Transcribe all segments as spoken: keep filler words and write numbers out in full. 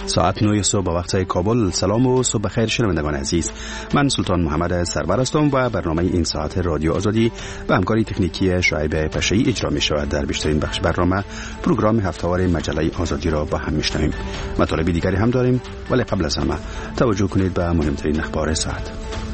ساعت نه صبح با وقت کابل. سلام و صبح بخیر شنوندگان عزیز. من سلطان محمد سرور هستم و برنامه این ساعت رادیو آزادی به همکاری تکنیکی شعیب پشه‌ای اجرا می شود. در بیشترین بخش برنامه پروگرام هفته‌وار مجله آزادی را با هم میشنویم. مطالب دیگری هم داریم، ولی قبل از همه توجه کنید به مهمترین اخبار ساعت.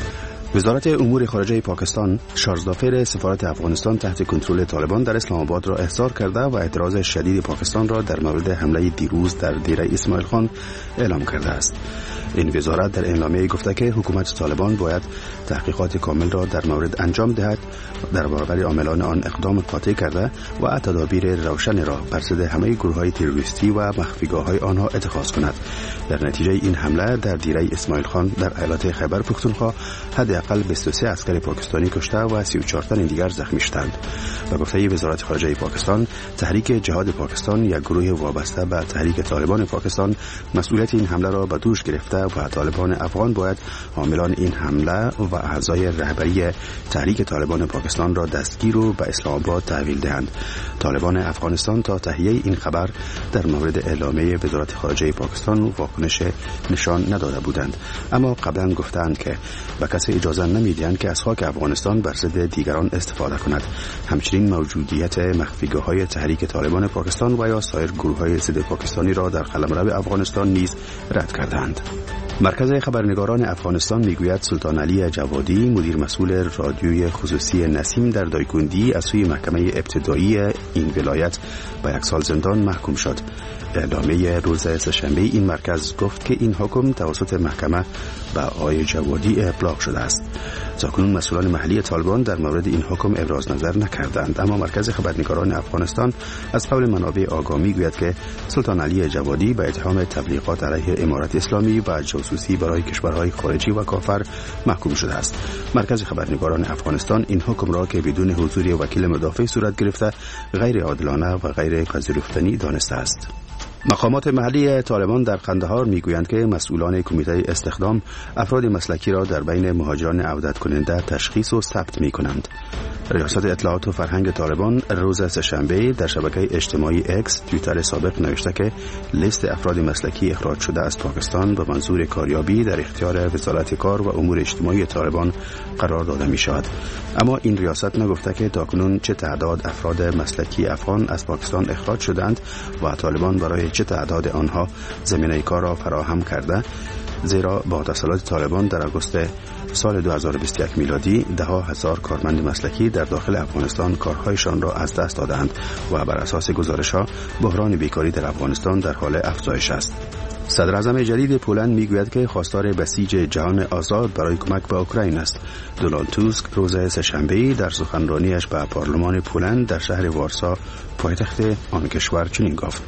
وزارت امور خارجه پاکستان شارژدافر سفارت افغانستان تحت کنترل طالبان در اسلام آباد را احضار کرده و اعتراض شدید پاکستان را در مورد حمله دیروز در دیره اسماعیل خان اعلام کرده است. این وزارت در اعلامیه گفته که حکومت طالبان باید تحقیقات کامل را در مورد انجام دهد، در برابر عاملان آن اقدام قاطع کرده و تدابیر روشن را بر ضد همه گروه‌های تروریستی و مخفیگاه‌های آنها اتخاذ کند. در نتیجه این حمله در دیره اسماعیل خان در ایالت خیبر پختونخوا حداقل بیست و سه عسکر پاکستانی کشته و سی و چهار تن دیگر زخمی شدند. به گفته وزارت خارجه پاکستان، تحریک جهاد پاکستان یک گروه وابسته به تحریک طالبان پاکستان مسئولیت این حمله را به دوش گرفته و طالبان افغان باید حاملان این حمله و اعضای رهبری تحریک طالبان پاکستان را دستگیر و به اسلام آباد تحویل دهند. طالبان افغانستان تا تهیه این خبر در مورد اعلامیه وزارت خارجه پاکستان واکنش نشان نداده بودند، اما قبلا گفتند که به کسی اجازه نمیدهند که از خاک افغانستان بر ضد دیگران استفاده کند. همچنین موجودیت مخفیگاه‌های تحریک طالبان پاکستان و یا سایر گروه‌های ضد پاکستانی را در قلمرو افغانستان نیز رد کردند. مرکز خبرنگاران افغانستان میگوید سلطان علی جوادی، مدیر مسئول رادیوی خصوصی نسیم در دایکندی، از سوی محکمه ابتدایی این ولایت به یک سال زندان محکوم شد. اعلامیه روز سه‌شنبه این مرکز گفت که این حکم توسط محکمه به آقای جوادی ابلاغ شده است. تاکنون مسئولان محلی طالبان در مورد این حکم ابراز نظر نکردند، اما مرکز خبرنگاران افغانستان از قول منابع آگاه میگوید که سلطان علی جوادی به اتهام تبلیغات علیه امارت اسلامی و جاسوسی برای کشورهای خارجی و کافر محکوم شده است. مرکز خبرنگاران افغانستان این حکم را که بدون حضور وکیل مدافع صورت گرفته غیر عادلانه و غیر پذیرفتنی دانسته است. مقامات محلی طالبان در قندهار میگویند که مسئولان کمیته استخدام افراد مسلکی را در بین مهاجران عودت کننده تشخیص و ثبت می کنند. ریاست اطلاعات و فرهنگ طالبان روز سه‌شنبه در شبکه اجتماعی اکس توییتر سابق نوشته که لیست افراد مسلکی اخراج شده از پاکستان به منظور کاریابی در اختیار وزارت کار و امور اجتماعی طالبان قرار داده می شود. اما این ریاست نگفته که تاکنون چه تعداد افراد مسلکی افغان از پاکستان اخراج شدند و طالبان برای چه تعداد آنها زمینه کار را فراهم کرده، زیرا با تسلط طالبان در آگوست سال دو هزار و بیست و یک میلادی ده ها هزار کارمند مسلکی در داخل افغانستان کارهایشان را از دست دادند و بر اساس گزارش‌ها بحران بیکاری در افغانستان در حال افزایش است. صدر اعظم جدید پولند میگوید که خواستار بسیج جهان آزاد برای کمک به اوکراین است. دونالد توسک روز سه‌شنبه در سخنرانیش به پارلمان پولند در شهر وارسا پایتخت آن کشور چنین گفت: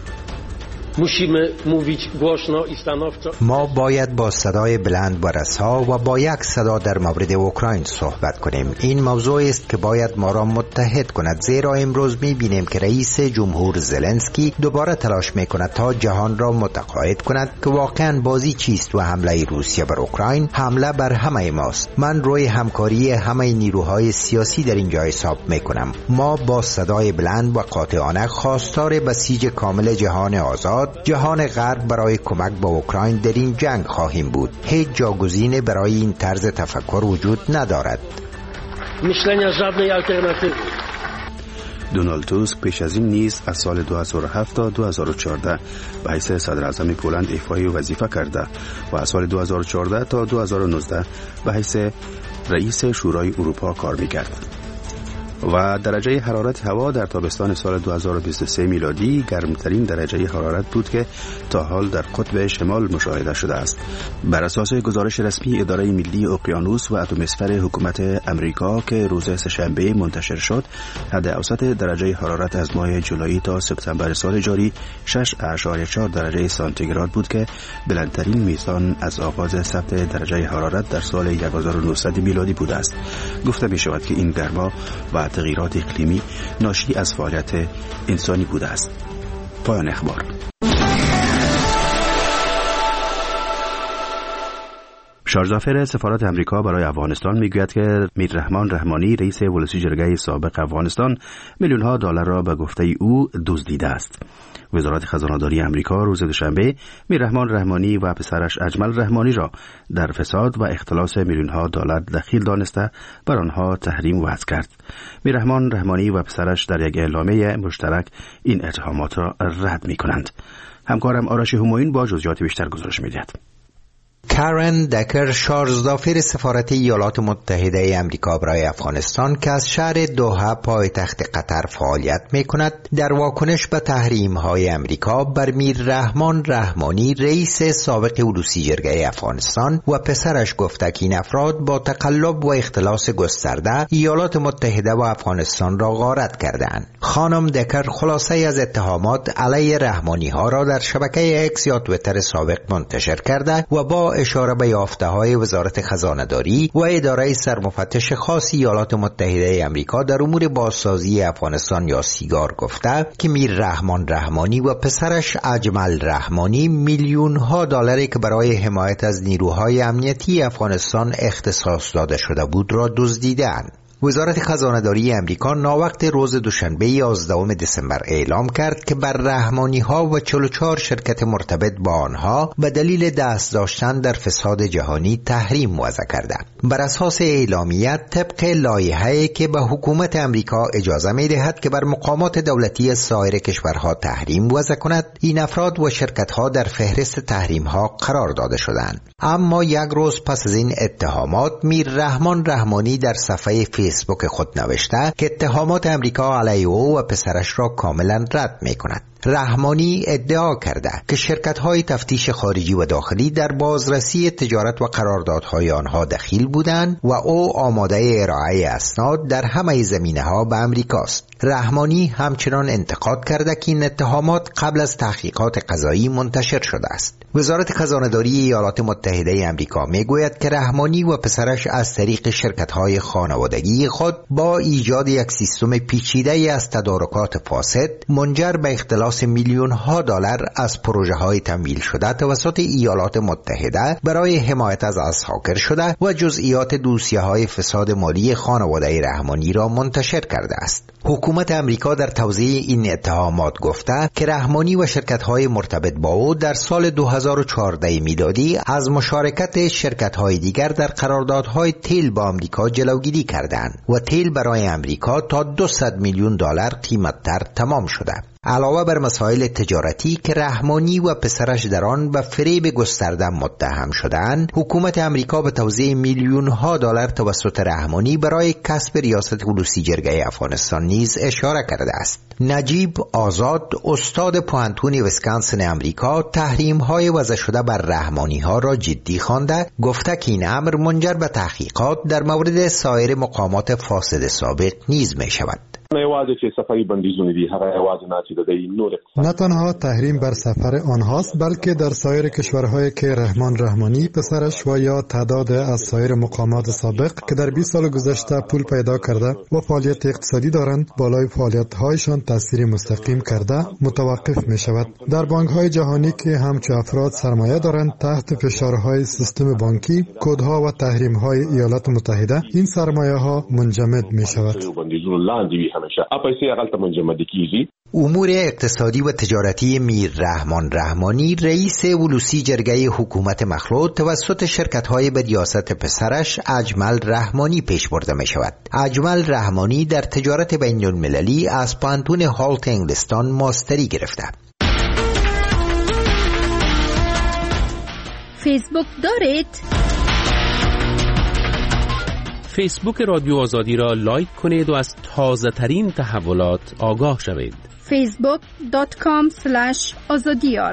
ما باید با صدای بلند و رسا و با یک صدا در مورد اوکراین صحبت کنیم. این موضوع است که باید ما را متحد کند، زیرا امروز می‌بینیم که رئیس جمهور زلنسکی دوباره تلاش می‌کند تا جهان را متقاعد کند که واقعاً بازی چیست و حمله روسیه بر اوکراین حمله بر همه ماست. من روی همکاری همه نیروهای سیاسی در اینجا حساب می‌کنم. ما با صدای بلند و قاطعانه خواستار بسیج کامل جهان آزاد، جهان غرب برای کمک به اوکراین در این جنگ خواهیم بود. هیچ جاگزینی برای این طرز تفکر وجود ندارد. دونالد توسک پیش از این نیز از سال دو هزار و هفت تا دو هزار و چهارده به حیث صدر اعظم پولند ایفای وظیفه کرده و از سال دو هزار و چهارده تا دو هزار و نوزده به حیث رئیس شورای اروپا کار می‌کرد. و درجه حرارت هوا در تابستان سال دو هزار و بیست و سه میلادی گرمترین درجه حرارت بود که تا حال در قطب شمال مشاهده شده است. بر اساس گزارش رسمی اداره ملی اقیانوس و اتمسفر حکومت امریکا که روز سه‌شنبه منتشر شد، حد اوسط درجه حرارت از ماه جولای تا سپتامبر سال جاری شش اشاریه چهار درجه سانتیگراد بود که بلندترین میزان از آغاز ثبت درجه حرارت در سال هزار و نهصد میلادی بوده است. گفته می شود که این گرما و تغییرات اقلیمی ناشی از فعالیت انسانی بوده است. پایان اخبار. شارژدافر سفارت امریکا برای افغانستان میگوید که میررحمان رحمانی رئیس ولسی جرگه سابق افغانستان میلیون ها دلار را به گفته او دزدیده است. وزارت خزانه‌داری آمریکا روز دوشنبه میررحمان رحمانی و پسرش اجمل رحمانی را در فساد و اختلاس میلیون‌ها دلار دخیل دانسته بر آنها تحریم وضع کرد. میررحمان رحمانی و پسرش در یک اعلامیه مشترک این اتهامات را رد می‌کنند. همکارم آرش همایون با جزئیات بیشتر گزارش می‌دهد. کارن دکر، شارژدافر سفارت ایالات متحده آمریکا برای افغانستان که از شهر دوحه پایتخت قطر فعالیت می‌کند، در واکنش به تحریم‌های آمریکا بر میررحمان رحمانی رئیس سابق اولوسی جرگه افغانستان و پسرش گفته که این افراد با تقلب و اختلاس گسترده ایالات متحده و افغانستان را غارت کردند. خانم دکر خلاصه از اتهامات علیه رحمانی‌ها را در شبکه اکس یا توییتر سابق منتشر کرده و با اشاره به یافته‌های وزارت خزانه‌داری و اداره سرمفتش خاص ایالات متحده آمریکا در امور بازسازی افغانستان یا سیگار گفته که میررحمان رحمانی و پسرش اجمل رحمانی میلیون‌ها دلاری که برای حمایت از نیروهای امنیتی افغانستان اختصاص داده شده بود را دزدیدند. وزارت خزانه‌داری آمریکا ناوقت روز دوشنبه یازدهم دسامبر اعلام کرد که بر رحمانی‌ها و چهل و چهار شرکت مرتبط با آنها به دلیل دست داشتن در فساد جهانی تحریم وضع کرده. بر اساس اعلامیه طبق لایحه‌ای که به حکومت آمریکا اجازه می‌دهد که بر مقامات دولتی سایر کشورها تحریم وضع کند، این افراد و شرکت‌ها در فهرست تحریم‌ها قرار داده شدند. اما یک روز پس از این اتهامات، میررحمان رحمانی در صفحه فیسبوک خود نوشته که اتهامات آمریکا علیه او و پسرش را کاملا رد می کند. رحمانی ادعا کرده که شرکت‌های تفتیش خارجی و داخلی در بازرسی تجارت و قراردادهای آنها دخیل بودند و او آماده ارائه اسناد در همه زمینه‌ها به آمریکاست. رحمانی همچنان انتقاد کرده که این اتهامات قبل از تحقیقات قضایی منتشر شده است. وزارت خزانه‌داری ایالات متحده آمریکا میگوید که رحمانی و پسرش از طریق شرکت‌های خانوادگی خود با ایجاد یک سیستم پیچیده از تدارکات فاسد منجر به اختلاس میلیون ها دلار از پروژه های تمویل شده توسط ایالات متحده برای حمایت از اسحاکر شده و جزئیات دوسیه های فساد مالی خانواده رحمانی را منتشر کرده است. حکومت آمریکا در توضیح این اتهامات گفته که رحمانی و شرکت های مرتبط با او در سال دو هزار و چهارده میلادی از مشارکت شرکت های دیگر در قراردادهای تیل با آمریکا جلوگیری کردند و تیل برای آمریکا تا دویست میلیون دلار قیمت‌تر تمام شده. علاوه بر مسائل تجارتی که رحمانی و پسرش در آن به فریب گسترده متهم شدند، حکومت آمریکا به توزیع میلیون ها دلار توسط رحمانی برای کسب ریاست اولوسی جرگه افغانستان نیز اشاره کرده است. نجیب آزاد، استاد پوهنتون ویسکانسن آمریکا، تحریم های وضع شده بر رحمانی ها را جدی خوانده، گفته که این امر منجر به تحقیقات در مورد سایر مقامات فاسد سابق نیز می شود. نه تنها تحریم بر سفر آنهاست، بلکه در سایر کشورهایی که رحمان رحمانی پسرش و یا تعداد از سایر مقامات سابق که در بیست سال گذشته پول پیدا کرده و فعالیت اقتصادی دارند، بالای فعالیت‌هایشان تأثیر مستقیم کرده متوقف می شود. در بانک‌های جهانی که همچو افراد سرمایه دارند، تحت فشارهای سیستم بانکی، کدها و تحریم‌های ایالات متحده، این سرمایه‌ها منجمد می شود. امور اقتصادی و تجارتی میررحمان رحمانی، رئیس اولوسی جرگه حکومت مخلوط، توسط شرکت‌های به ریاست پسرش اجمل رحمانی پیش برده می شود. اجمل رحمانی در تجارت بین المللی از پوهنتون هالت انگلستان ماستری گرفته. فیسبوک دارید؟ فیسبوک رادیو آزادی را لایک کنید و از تازه ترین تحولات آگاه شوید. فیسبوک دات کام اسلش آزادیار.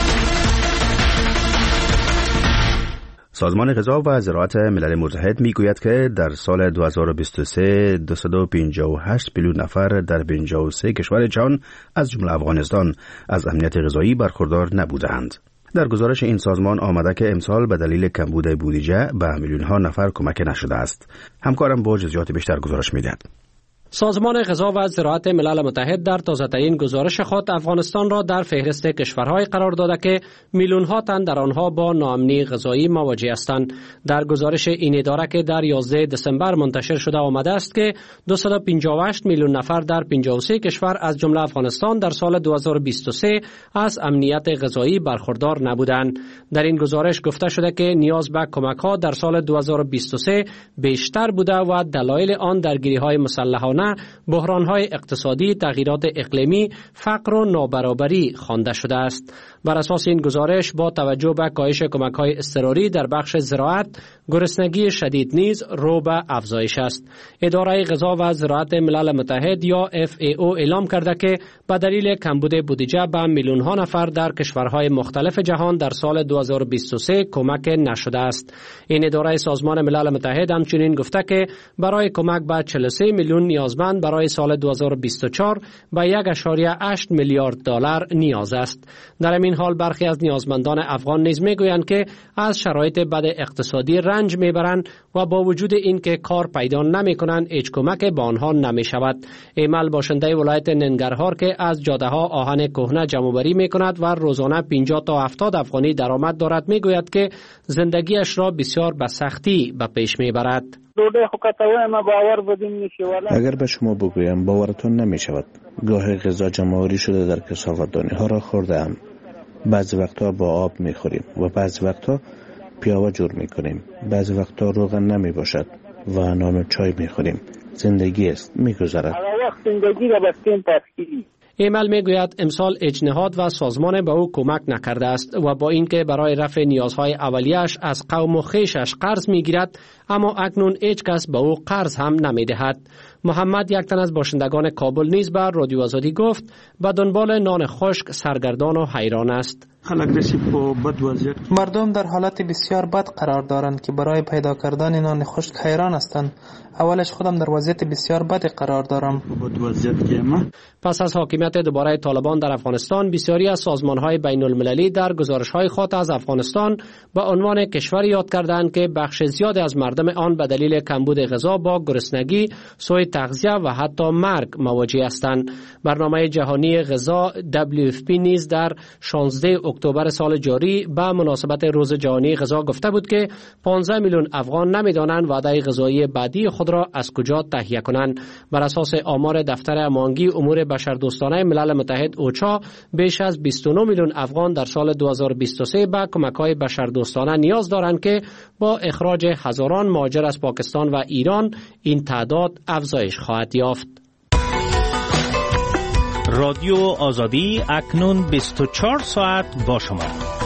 سازمان غذا و زراعت ملل متحد میگوید که در سال دو هزار و بیست و سه دویست و پنجاه و هشت میلیون نفر در پنجاه و سه کشور جهان از جمله افغانستان از امنیت غذایی برخوردار نبودند. در گزارش این سازمان آمده که امسال به دلیل کمبود بودجه به میلیون ها نفر کمک نشده است. همکارم با جزئیات بیشتر گزارش میدهد. سازمان غذا و زراعت ملل متحد در تازه‌ترین گزارش خود افغانستان را در فهرست کشورهای قرار داده که میلیون‌ها تن در آنها با ناامنی غذایی مواجه هستند. در گزارش این اداره که در یازده دسامبر منتشر شده آمده است که دویست و پنجاه و هشت میلیون نفر در پنجاه و سه کشور از جمله افغانستان در سال دو هزار و بیست و سه از امنیت غذایی برخوردار نبودند. در این گزارش گفته شده که نیاز به کمک‌ها در سال دو هزار و بیست و سه بیشتر بوده و دلایل آن درگیری‌های مسلحانه، بحران‌های اقتصادی، تغییرات اقلیمی، فقر و نابرابری خوانده شده است. بر اساس این گزارش با توجه به کاهش کمک‌های اضطراری در بخش زراعت، گرسنگی شدید نیز رو به افزایش است. اداره غذا و زراعت ملل متحد یا اف ای او اعلام کرده که به دلیل کمبود بودجه به میلیون‌ها نفر در کشورهای مختلف جهان در سال دو هزار و بیست و سه کمک نشده است. این اداره سازمان ملل متحد همچنین گفته که برای کمک به چهل و سه میلیون نیازمند برای سال دو هزار و بیست و چهار به یک ممیز هشت میلیارد دلار نیاز است. در این حال برخی از نیازمندان افغان نیز میگویند که از شرایط بد اقتصادی رنج میبرند و با وجود این که کار پیدا نمیکنند هیچ کمک به آنها نمیشود. ایمل باشنده ولایت ننگرهار که از جاده ها آهن کهنه جمع آوری میکند و روزانه پنجاه تا هفتاد افغانی درآمد دارد میگوید که زندگیش را بسیار به سختی به پیش میبرد. اگر به شما بگویم باورتون نمی شود. گاهی غذا جمع‌آوری شده در کثافت‌دانی ها را خوردم. بعضی وقتا با آب می خوریم و بعضی وقتا پیاوه جور می کنیم. بعضی وقتا روغن نمی باشد و نان و چای می خوریم. زندگی است می گذرد. ایمل میگوید امسال اجنهاد و سازمان به او کمک نکرده است و با اینکه برای رفع نیازهای اولیه‌اش از قوم و خویشش قرض میگیرد، اما اکنون هیچ کس به او قرض هم نمیدهد. محمد، یک تن از باشندگان کابل، نیز به رادیو آزادی گفت به دنبال نان خشک سرگردان و حیران است. مردم در حالت بسیار بد قرار دارند که برای پیدا کردن نان خشک حیران هستند. اولش خودم در وضعیت بسیار بدی قرار دارم. پس از حاکمیت دوباره طالبان در افغانستان، بسیاری از سازمان‌های بین المللی در گزارش‌های خود از افغانستان به عنوان کشوری یاد کردند که بخش زیادی از مردم آن به دلیل کمبود غذا با گرسنگی، سوء تغذیه و حتی مرگ مواجه هستند. برنامه جهانی غذا دبلیو اف پی نیز در شانزده اکتبر سال جاری به مناسبت روز جهانی غذا گفته بود که پانزده میلیون افغان نمی‌دانند وعده غذایی بعدی خود را از کجا تهیه کنند. بر اساس آمار دفتر هماهنگی امور بشردوستانه ملل متحد اوچا، بیش از بیست و نه میلیون افغان در سال دو هزار و بیست و سه به کمک‌های بشردوستانه نیاز دارند که با اخراج هزاران مهاجر از پاکستان و ایران این تعداد افزایش خواهد یافت. رادیو آزادی اکنون بیست و چهار ساعت با شما.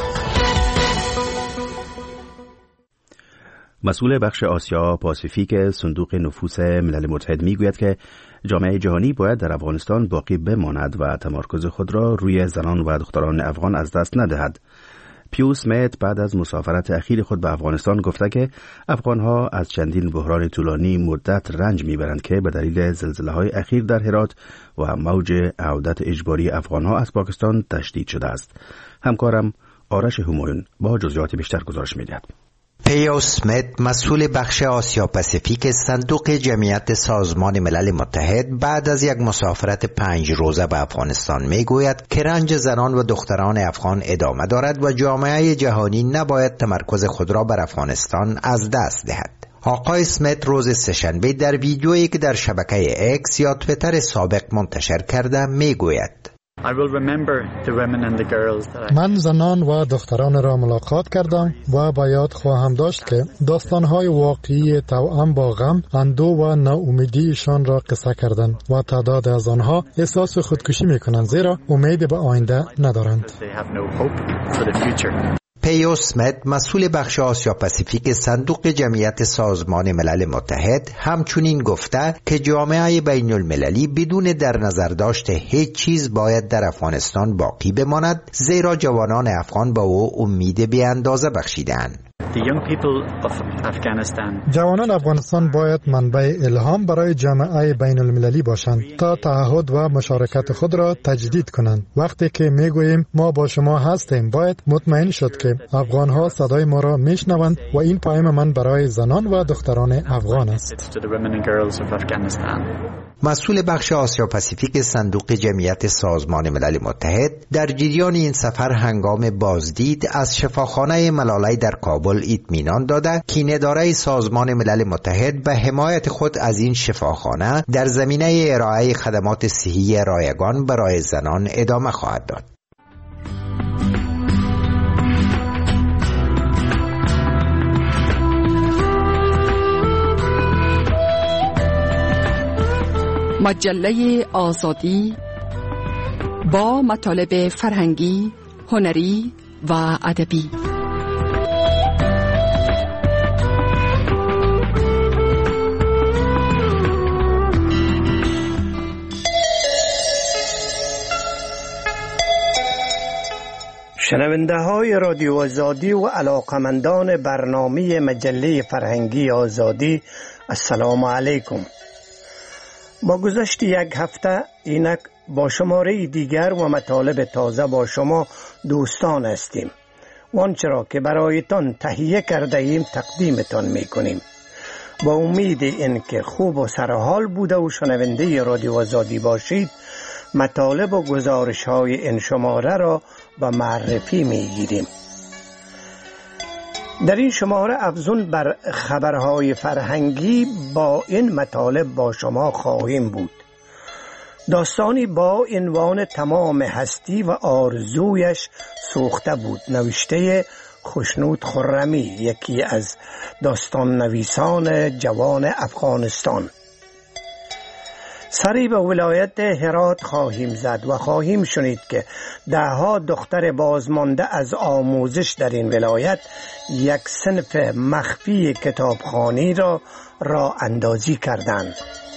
مسئول بخش آسیا پاسیفیک صندوق نفوس ملل متحد میگوید که جامعه جهانی باید در افغانستان باقی بماند و تمرکز خود را روی زنان و دختران افغان از دست ندهد. پیو سمیت بعد از مسافرت اخیر خود به افغانستان گفته که افغانها از چندین بحران طولانی مدت رنج میبرند که به دلیل زلزله‌های اخیر در هرات و موج عودت اجباری افغانها از پاکستان تشدید شده است. همکارم آرش همایون با جزئیات بیشتر گزارش می‌دهد. پیو سمیت، مسئول بخش آسیا پاسیفیک صندوق جمعیت سازمان ملل متحد، بعد از یک مسافرت پنج روزه به افغانستان میگوید که رنج زنان و دختران افغان ادامه دارد و جامعه جهانی نباید تمرکز خود را بر افغانستان از دست دهد. آقای سمیت روز سه‌شنبه در ویدیویی که در شبکه اکس یا توییتر سابق منتشر کرده میگوید: من زنان و دختران را ملاقات کردم و با یاد خواهم داشت که داستانهای واقعی توأم با غم، اندوه و ناامیدیشان را قصه کردند و تعداد از آنها احساس خودکشی میکنند زیرا امید به آینده ندارند. پیو سمیت، مسئول بخش آسیا پاسیفیک صندوق جمعیت سازمان ملل متحد، همچنین گفته که جامعه بین المللی بدون در نظر داشت هیچ چیز باید در افغانستان باقی بماند، زیرا جوانان افغان با او امید بی اندازه بخشیدند. جوانان افغانستان باید منبع الهام برای جامعه بین المللی باشند تا تعهد و مشارکت خود را تجدید کنند. وقتی که میگوییم ما با شما هستیم، باید مطمئن شد که افغانها صدای ما را میشنوند و این پیام من برای زنان و دختران افغان است. مسئول بخش آسیا پاسیفیک صندوق جمعیت سازمان ملل متحد در جریان این سفر هنگام بازدید از شفاخانه ملالی در کابل اطمینان داده که اداره سازمان ملل متحد به حمایت خود از این شفاخانه در زمینه ارائه خدمات صحی رایگان برای زنان ادامه خواهد داد. مجله آزادی با مطالب فرهنگی، هنری و ادبی. شنونده های رادیو آزادی و علاقمندان برنامه مجله فرهنگی آزادی، السلام علیکم. با گذشت یک هفته اینک با شماره دیگر و مطالب تازه با شما دوستان هستیم و آنچه را که برایتان تهیه کرده ایم تقدیمتان می کنیم با امید اینکه خوب و سرحال بوده و شنونده رادیو آزادی باشید. مطالب و گزارش های این شماره را به معرفی می گیریم. در این شماره افزون بر خبرهای فرهنگی با این مطالب با شما خواهیم بود. داستانی با عنوان تمام هستی و آرزویش سوخته بود، نوشته خشنود خرمی، یکی از داستان نویسان جوان افغانستان. سری به ولایت هرات خواهیم زد و خواهیم شنید که دهها دختر بازمانده از آموزش در این ولایت یک صنف مخفی کتابخوانی را راه اندازی کردند.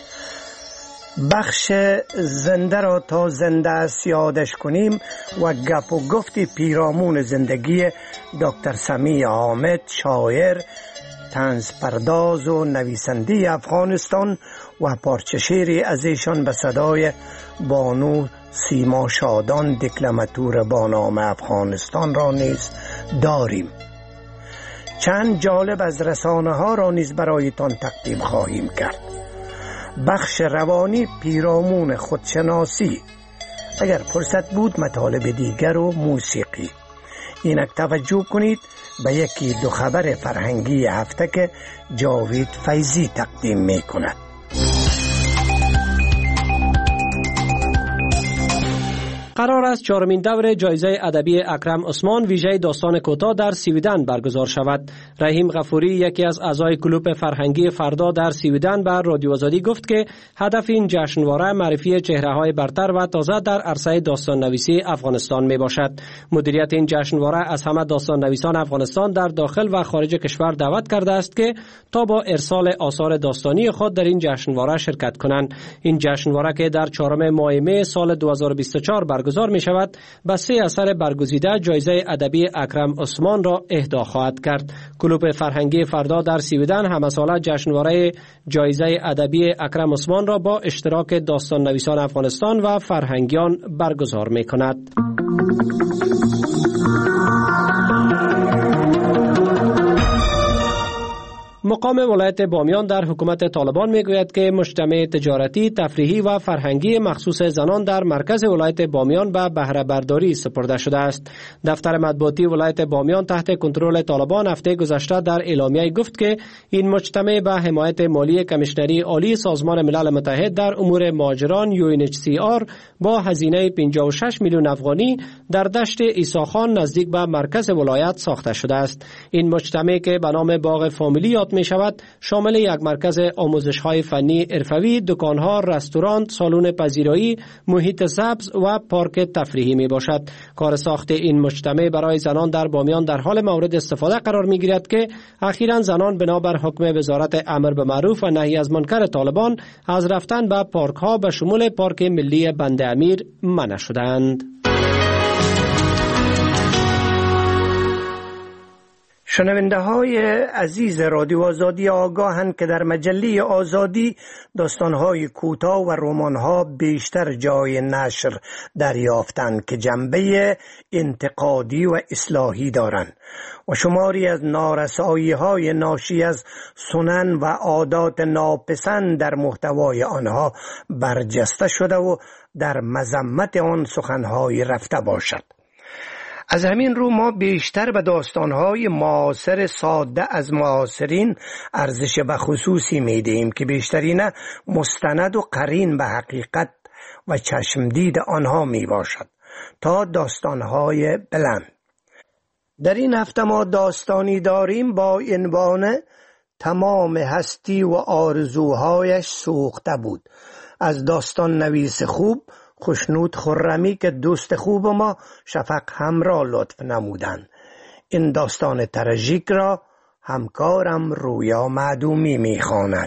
بخش زنده را تا زنده است یادش کنیم و گپ و گفت پیرامون زندگی دکتر سمیع حامد، شاعر، طنز پرداز و نویسنده افغانستان و پارچه شعری از ایشان به صدای بانو سیما شادان، دکلماتور با نام افغانستان را نیز داریم. چند جالب از رسانه ها را نیز برایتان تقدیم خواهیم کرد. بخش روانی پیرامون خودشناسی، اگر فرصت بود مطالب دیگر و موسیقی. اینک توجه کنید به یکی دو خبر فرهنگی هفته که جاوید فیضی تقدیم می کند. قرار است چهارمین دور جایزه ادبی اکرم عثمان ویژه داستان کوتاه در سویدن برگزار شود. رحیم غفوری، یکی از اعضای کلوب فرهنگی فردا در سویدن، بر رادیو آزادی گفت که هدف این جشنواره معرفی چهره‌های برتر و تازه در عرصه داستان نویسی افغانستان می باشد. مدیریت این جشنواره از همه داستان نویسان افغانستان در داخل و خارج کشور دعوت کرده است که تا با ارسال آثار داستانی خود در این جشنواره شرکت کنند. این جشنواره که در چهارم ماه می سال دو هزار و بیست و چهار برگزار می شود، به سه اثر برگزیده جایزه ادبی اکرم عثمان را اهدا خواهد کرد. کلوب فرهنگی فردا در سویدن همساله جشنواره جایزه ادبی اکرم عثمان را با اشتراک داستان نویسان افغانستان و فرهنگیان برگزار می کند. مقام ولایت بامیان در حکومت طالبان میگوید که مجتمع تجارتی، تفریحی و فرهنگی مخصوص زنان در مرکز ولایت بامیان به بهره برداری سپرده شده است. دفتر مطبوعاتی ولایت بامیان تحت کنترل طالبان هفته گذشته در اعلامیه گفت که این مجتمع به حمایت مالی کمیشنری عالی سازمان ملل متحد در امور مهاجران یو ان اچ سی آر با هزینه پنجاه و شش میلیون افغانی در دشت عیساخان نزدیک به مرکز ولایت ساخته شده است. این مجتمع که به نام باغ فامیلی یاد می شود شامل یک مرکز آموزش‌های فنی حرفه‌ای، دکان‌ها، رستوران، سالن پذیرایی، محیط سبز و پارک تفریحی می باشد. کار ساخت این مجتمع برای زنان در بامیان در حال مورد استفاده قرار می گیرد که اخیراً زنان بنابر حکم وزارت امر به معروف و نهی از منکر طالبان از رفتن به پارک‌ها به شمول پارک ملی بند امیر منع شدند. شنونده های عزیز رادیو آزادی آگاهند که در مجله آزادی داستانهای کوتاه و رمان‌ها بیشتر جای نشر دریافتند که جنبه انتقادی و اصلاحی دارند و شماری از نارسایی‌های ناشی از سنن و عادات ناپسند در محتوای آنها برجسته شده و در مذمت آن سخن‌های رفته باشد. از همین رو ما بیشتر به داستانهای معاصر ساده از معاصرین ارزش به خصوصی میدهیم که بیشترین مستند و قرین به حقیقت و چشمدید آنها می باشد تا داستانهای بلند. در این هفته ما داستانی داریم با عنوان تمام هستی و آرزوهایش سوخته بود از داستان نویس خوب خوشنود خرمی که دوست خوب ما شفق همراه لطف نمودند. این داستان تراژیک را همکارم رویا معدومی میخواند.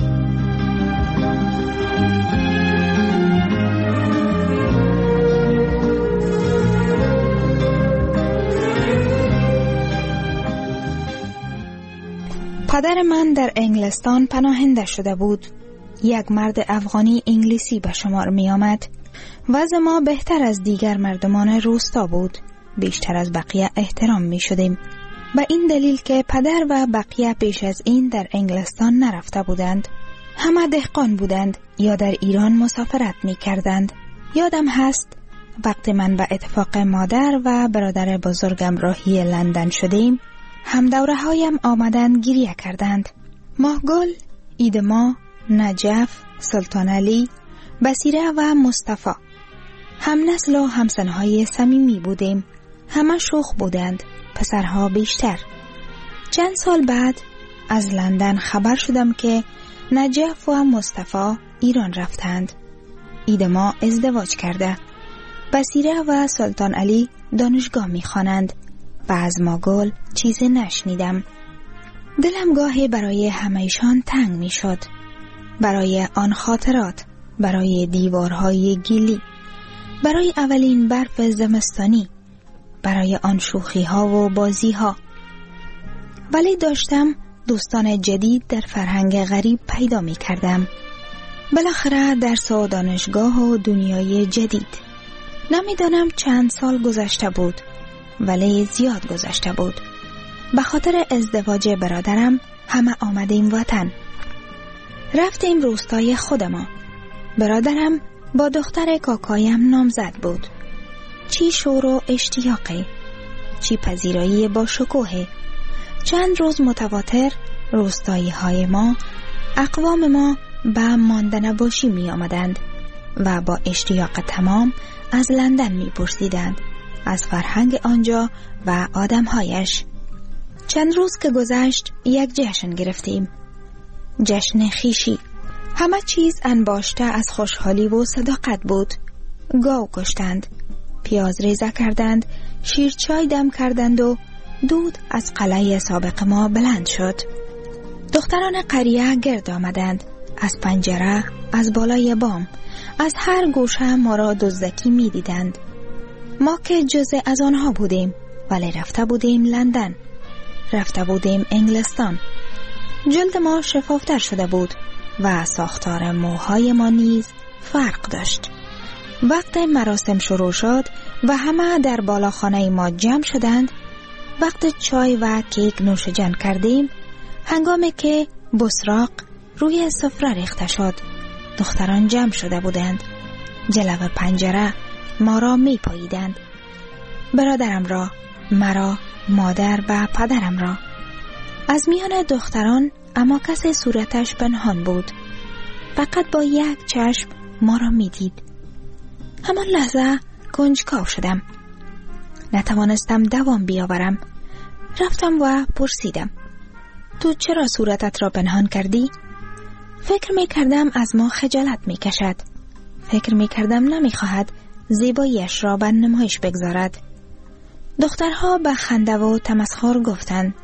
پدر من در انگلستان پناهنده شده بود. یک مرد افغانی انگلیسی به شمار می آمد. وضع ما بهتر از دیگر مردمان روستا بود. بیشتر از بقیه احترام می شدیم. به این دلیل که پدر و بقیه پیش از این در انگلستان نرفته بودند. همه دهقان بودند یا در ایران مسافرت می کردند. یادم هست وقتی من به اتفاق مادر و برادر بزرگم راهی لندن شدیم، هم دوره هایم آمدن گریه کردند. ماهگل، ایدما، نجف، سلطان علی، بصیره و مصطفی هم نسل و همسنهای صمیمی بودیم. همه شوخ بودند، پسرها بیشتر. چند سال بعد از لندن خبر شدم که نجف و مصطفی ایران رفتند. ایدما ازدواج کرده. بصیره و سلطان علی دانشگاه میخوانند و از ماگل چیزی نشنیدم. دلم گاهی برای همه‌شان تنگ میشد. برای آن خاطرات، برای دیوارهای گلی، برای اولین برف زمستانی، برای آن شوخی ها و بازی ها. ولی داشتم دوستان جدید در فرهنگ غریب پیدا می کردم. بالاخره درس و دانشگاه و دنیای جدید. نمیدانم چند سال گذشته بود، ولی زیاد گذشته بود. به خاطر ازدواج برادرم همه آمدیم وطن. رفتیم روستای خودمان. برادرم با دختر کاکایم نامزد بود. چی شور و اشتیاقی، چی پذیرایی با شکوه. چند روز متواتر روستایی های ما، اقوام ما به ماندنباشی می آمدند و با اشتیاق تمام از لندن می پرسیدند، از فرهنگ آنجا و آدمهایش. چند روز که گذشت یک جشن گرفتیم، جشن خیشی. همه چیز انباشته از خوشحالی و صداقت بود. گاو کشتند، پیاز ریزه کردند، شیرچای دم کردند و دود از قلعه سابق ما بلند شد. دختران قریه گرد آمدند، از پنجره، از بالای بام، از هر گوشه ما را دزدکی می دیدند. ما که جزء از آنها بودیم، ولی رفته بودیم لندن، رفته بودیم انگلستان. جلد ما شفافتر شده بود و ساختار موهای ما نیز فرق داشت. وقت مراسم شروع شد و همه در بالاخانه ما جمع شدند. وقت چای و کیک نوش جان کردیم، هنگامی که بسراق روی سفره ریخته شد، دختران جمع شده بودند. جلو پنجره ما را می پاییدند، برادرم را، مرا، مادر و پدرم را. از میان دختران اما کسی صورتش پنهان بود، فقط با یک چشم ما را می دید. همان لحظه کنجکاو شدم، نتوانستم دوام بیاورم. رفتم و پرسیدم، تو چرا صورتت را پنهان کردی؟ فکر می کردم از ما خجالت می کشد. فکر می کردم نمی خواهد زیباییش را بر نمایش بگذارد. دخترها به خنده و تمسخر گفتند،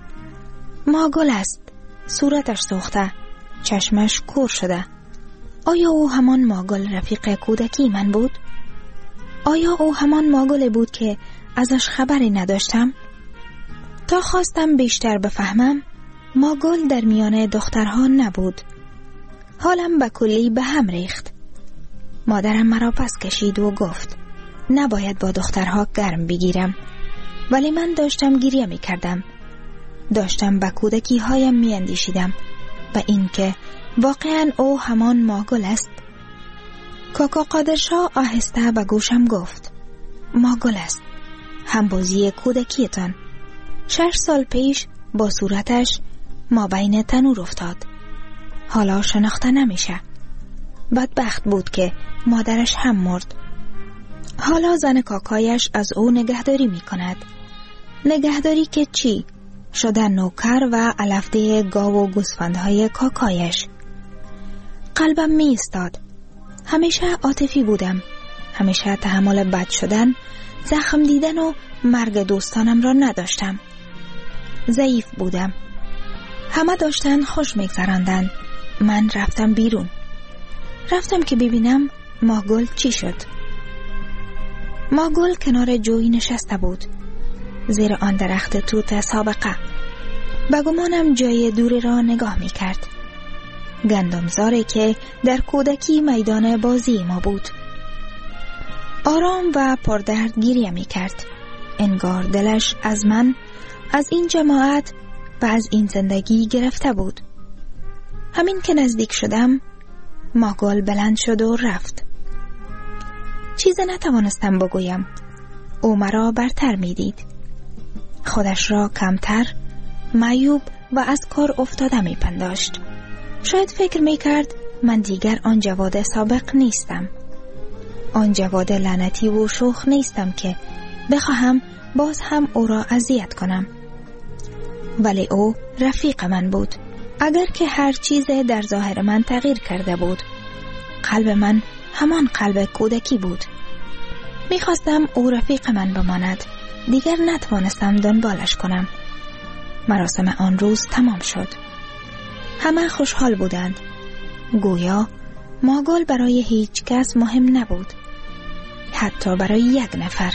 ما گل است، صورتش سوخته، چشمش کور شده. آیا او همان ماگل رفیق کودکی من بود؟ آیا او همان ماگل بود که ازش خبری نداشتم؟ تا خواستم بیشتر بفهمم، ماگل در میان دخترها نبود. حالم به کلی به هم ریخت. مادرم مرا پس کشید و گفت نباید با دخترها گرم بگیرم، ولی من داشتم گریه می کردم. داشتم به کودکی هایم می اندیشیدم و اینکه واقعا او همان ماگل است. کاکا قادرشاه آهسته به گوشم گفت ماگل است، همبازی کودکیتان. شش سال پیش با صورتش ما بین تنور افتاد. حالا شناخته نمیشه. بدبخت بود که مادرش هم مرد. حالا زن کاکایش از او نگهداری می کند. نگهداری که چی؟ شده نوکر و علفده گاو و گوسفندهای کاکایش. قلبم می استاد. همیشه عاطفی بودم. همیشه تحمل بد شدن، زخم دیدن و مرگ دوستانم را نداشتم. ضعیف بودم. همه داشتن خوش میگذراندن. من رفتم بیرون. رفتم که ببینم ماگل چی شد. ماگل کنار جوی نشسته بود، زیر آن درخت توت سابقه. به گمانم جای دوری را نگاه می کرد. گندمزاری که در کودکی میدان بازی ما بود. آرام و پردرد گریه می کرد. انگار دلش از من، از این جماعت و از این زندگی گرفته بود. همین که نزدیک شدم، ماگل بلند شد و رفت. چیز نتوانستم بگویم. او مرا برتر می دید. خودش را کمتر، معیوب و از کار افتاده می پنداشت. شاید فکر می کرد من دیگر آن جواد سابق نیستم. آن جواد لعنتی و شوخ نیستم که بخواهم باز هم او را اذیت کنم. ولی او رفیق من بود. اگر که هر چیز در ظاهر من تغییر کرده بود، قلب من همان قلب کودکی بود. میخواستم او رفیق من بماند. دیگر نتوانستم دنبالش کنم. مراسم آن روز تمام شد. همه خوشحال بودند. گویا ماگل برای هیچ کس مهم نبود، حتی برای یک نفر.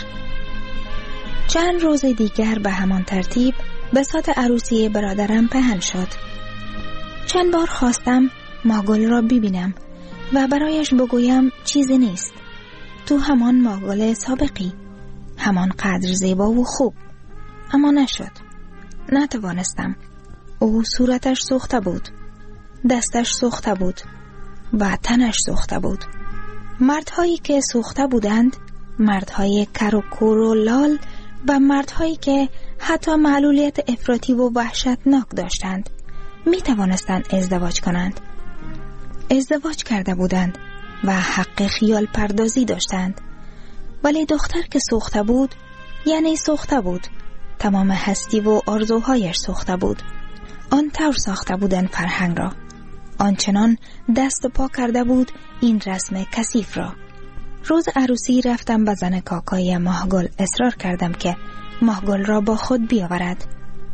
چند روز دیگر به همان ترتیب بساط عروسی برادرم پهن شد. چند بار خواستم ماگل را ببینم و برایش بگویم چیزی نیست. تو همان ماگل سابقی، همان قدر زیبا و خوب. اما نشد. نتوانستم. او صورتش سوخته بود، دستش سوخته بود و تنش سوخته بود. مردهایی که سوخته بودند، مردهای کر و کور و لال و مردهایی که حتی معلولیت افراطی و وحشتناک داشتند، می توانستند ازدواج کنند. ازدواج کرده بودند و حق خیال پردازی داشتند. ولی دختر که سوخته بود، یعنی سوخته بود. تمام هستی و آرزوهایش سوخته بود. آن طور ساخته بودند فرهنگ را. آنچنان دست و پا کرده بود این رسم کثیف را. روز عروسی رفتم به زن کاکای ماهگل اصرار کردم که ماهگل را با خود بیاورد.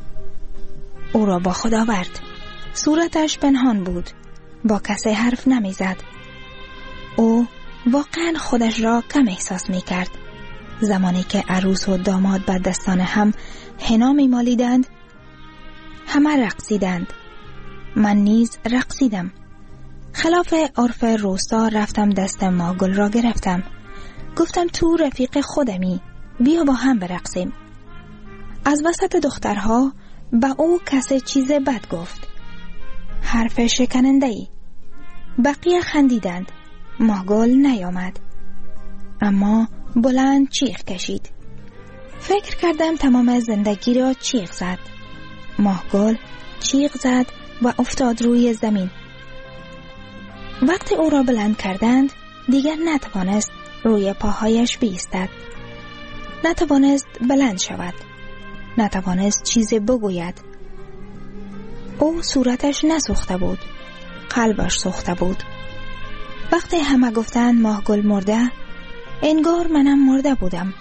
او را با خود آورد. صورتش پنهان بود. با کسی حرف نمی زد. او واقعا خودش را کم احساس می کرد. زمانی که عروس و داماد به دستان هم حنا می مالیدند، همه رقصیدند. من نیز رقصیدم. خلاف عرف روستا رفتم دست ماگل را گرفتم. گفتم تو رفیق خودمی، بیا با هم برقصیم. از وسط دخترها به او کسی چیز بد گفت. حرف شکننده‌ای. بقیه خندیدند. ماگل نیامد. اما بلند چیخ کشید. فکر کردم تمام زندگی را چیخ زد. ماگل چیخ زد و افتاد روی زمین. وقتی او را بلند کردند، دیگر نتوانست روی پاهایش بایستد. نتوانست بلند شود. نتوانست چیزی بگوید. او صورتش نسوخته بود. قلبش سوخته بود. وقتی همه گفتند ماهگل مرده، انگار منم مرده بودم.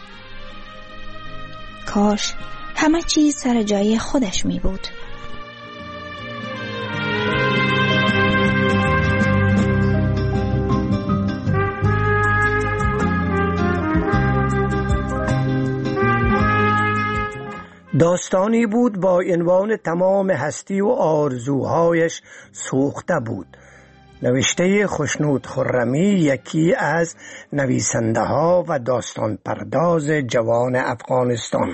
کاش همه چیز سر جای خودش می بود. داستانی بود با عنوان تمام هستی و آرزوهایش سوخته بود. نوشته خوشنود خرمی، یکی از نویسنده ها و داستان پرداز جوان افغانستان.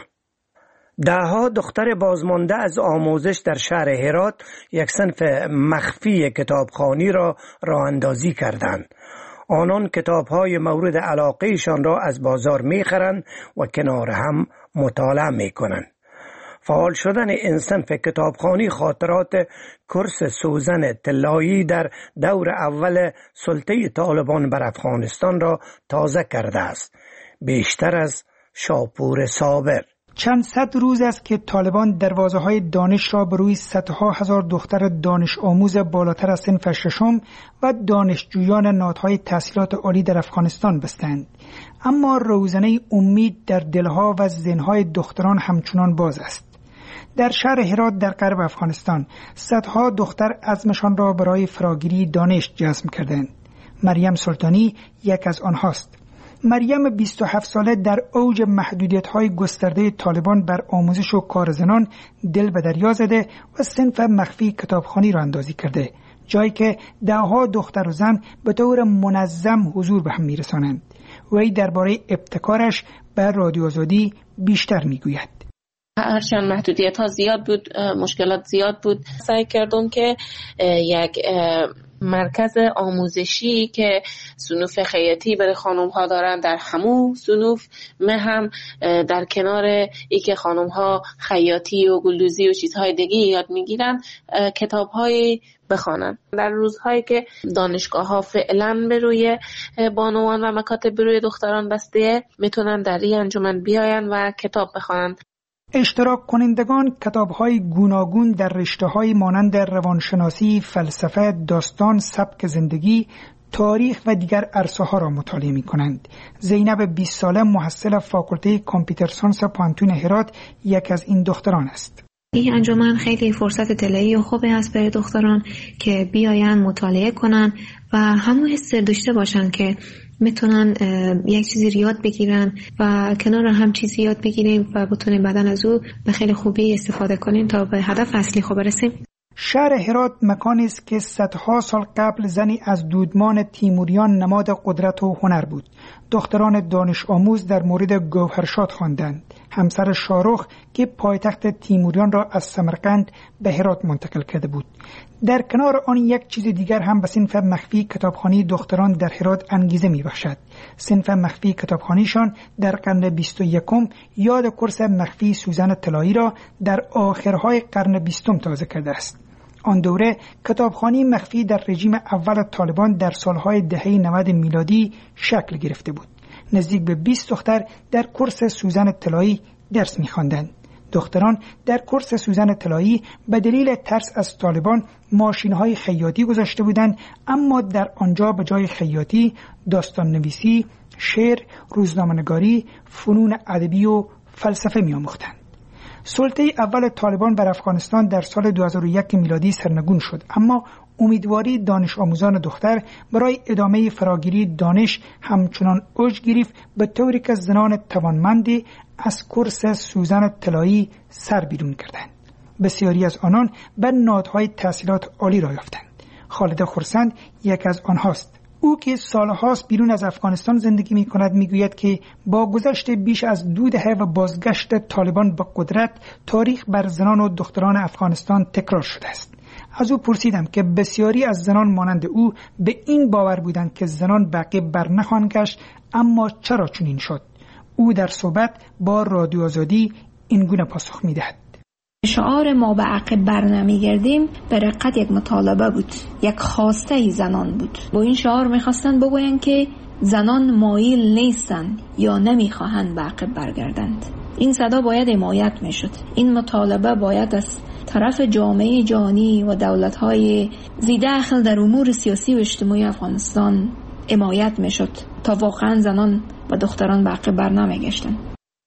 دهها دختر بازمانده از آموزش در شهر هرات یک صنف مخفی کتابخوانی را راه اندازی کردند. آنان کتاب‌های مورد علاقه‌شان را از بازار می‌خرند و کنار هم مطالعه می‌کنند. فعال شدن این صنف کتابخوانی خاطرات کورس سوزن طلایی در دور اول سلطه طالبان بر افغانستان را تازه کرده است، بیشتر از شاپور صابر. چند صد روز است که طالبان دروازه‌های دانش را به روی صدها هزار دختر دانش آموز بالاتر از صنف ششم و دانشجویان نهادهای تحصیلات عالی در افغانستان بستند. اما روزنه امید در دلها و ذهن‌های دختران همچنان باز است. در شهر هرات در غرب افغانستان صدها دختر عزمشان را برای فراگیری دانش جزم کردند. مریم سلطانی یک از آنهاست. مریم بیست و هفت ساله در اوج محدودیت‌های گسترده طالبان بر آموزش و کار زنان دل به دریا زده و صنف مخفی کتابخوانی را اندازی کرده، جایی که دهها دختر و زن به طور منظم حضور به هم می‌رسانند. وی درباره ابتکارش به رادیو آزادی بیشتر می‌گوید. هرچند محدودیت ها زیاد بود، مشکلات زیاد بود، سعی کردم که یک مرکز آموزشی که صنوف خیاطی برای خانم ها دارن در همون صنوف من هم در کنار ای که خانم ها خیاطی و گلدوزی و چیزهای دیگه یاد میگیرن کتاب های بخوانن. در روزهایی که دانشگاه ها فعلا به روی بانوان و مکاتب به روی دختران بسته، میتونن در این انجمن بیاین و کتاب بخوانن. اشتراک کنندگان کتاب‌های گوناگون در رشته‌های مانند روانشناسی، فلسفه، داستان، سبک زندگی، تاریخ و دیگر عرصه‌ها را مطالعه می‌کنند. زینب بیست ساله محصل فاکولته کامپیوتر ساینس پانتون هرات یک از این دختران است. این انجمن خیلی فرصت طلایی و خوبی است برای دختران که بیاین مطالعه کنن و همون حس داشته باشن که میتونن یک چیزی یاد بگیرن و کنار هم چیزی یاد بگیریم و بتونیم بعداً از او به خیلی خوبی استفاده کنیم تا به هدف اصلی خود برسیم. شهر هرات مکانی است که صدها سال قبل زنی از دودمان تیموریان نماد قدرت و هنر بود. دختران دانش آموز در مورد گوهرشاد خواندند، همسر شاهرخ که پایتخت تیموریان را از سمرقند به هرات منتقل کرده بود. در کنار آن یک چیز دیگر هم به صنف مخفی کتابخوانی دختران در هرات انگیزه می بخشد. صنف مخفی کتابخوانیشان در قرن بیست و یکم یاد کورس مخفی سوزن طلایی را در آخرهای قرن بیستم تازه کرده است. آن دوره کتابخوانی مخفی در رژیم اول طالبان در سالهای دهه نود میلادی شکل گرفته بود. نزدیک به بیست دختر در کورس سوزن طلایی درس می‌خواندند. دختران در کورس سوزن طلایی به دلیل ترس از طالبان ماشین‌های خیاطی گذاشته بودند، اما در آنجا به جای خیاطی داستان نویسی، شعر، روزنامه‌نگاری، فنون ادبی و فلسفه می‌آموختند. سلطه اول طالبان بر افغانستان در سال دو هزار و یک میلادی سرنگون شد، اما امیدواری دانش آموزان دختر برای ادامه فراگیری دانش همچنان اوج گرفت، به طوری که زنان توانمندی از کورس سوزن طلایی سر بیرون کردند. بسیاری از آنان به نهادهای تحصیلات عالی را یافتند. خالد خرسند یک از آنهاست. او که سالهاست بیرون از افغانستان زندگی می کند می گوید که با گذشت بیش از دو دهه و بازگشت طالبان به قدرت، تاریخ بر زنان و دختران افغانستان تکرار شده است. از او پرسیدم که بسیاری از زنان مانند او به این باور بودند که زنان بقیه بر نخواهند گشت، اما چرا چنین شد؟ او در صحبت با رادیو آزادی این گونه پاسخ می دهد. شعار ما به عقب بر نمیگردیم به رقت یک مطالبه بود، یک خواسته زنان بود. با این شعار میخواستند بگویند که زنان مایل نیستند یا نمیخواهند به عقب برگردند. این صدا باید حمایت میشد. این مطالبه باید از طرف جامعه جهانی و دولت‌های ذی دخل در امور سیاسی و اجتماعی افغانستان حمایت میشد تا واقعا زنان و دختران به عقب بر نمیگشتند.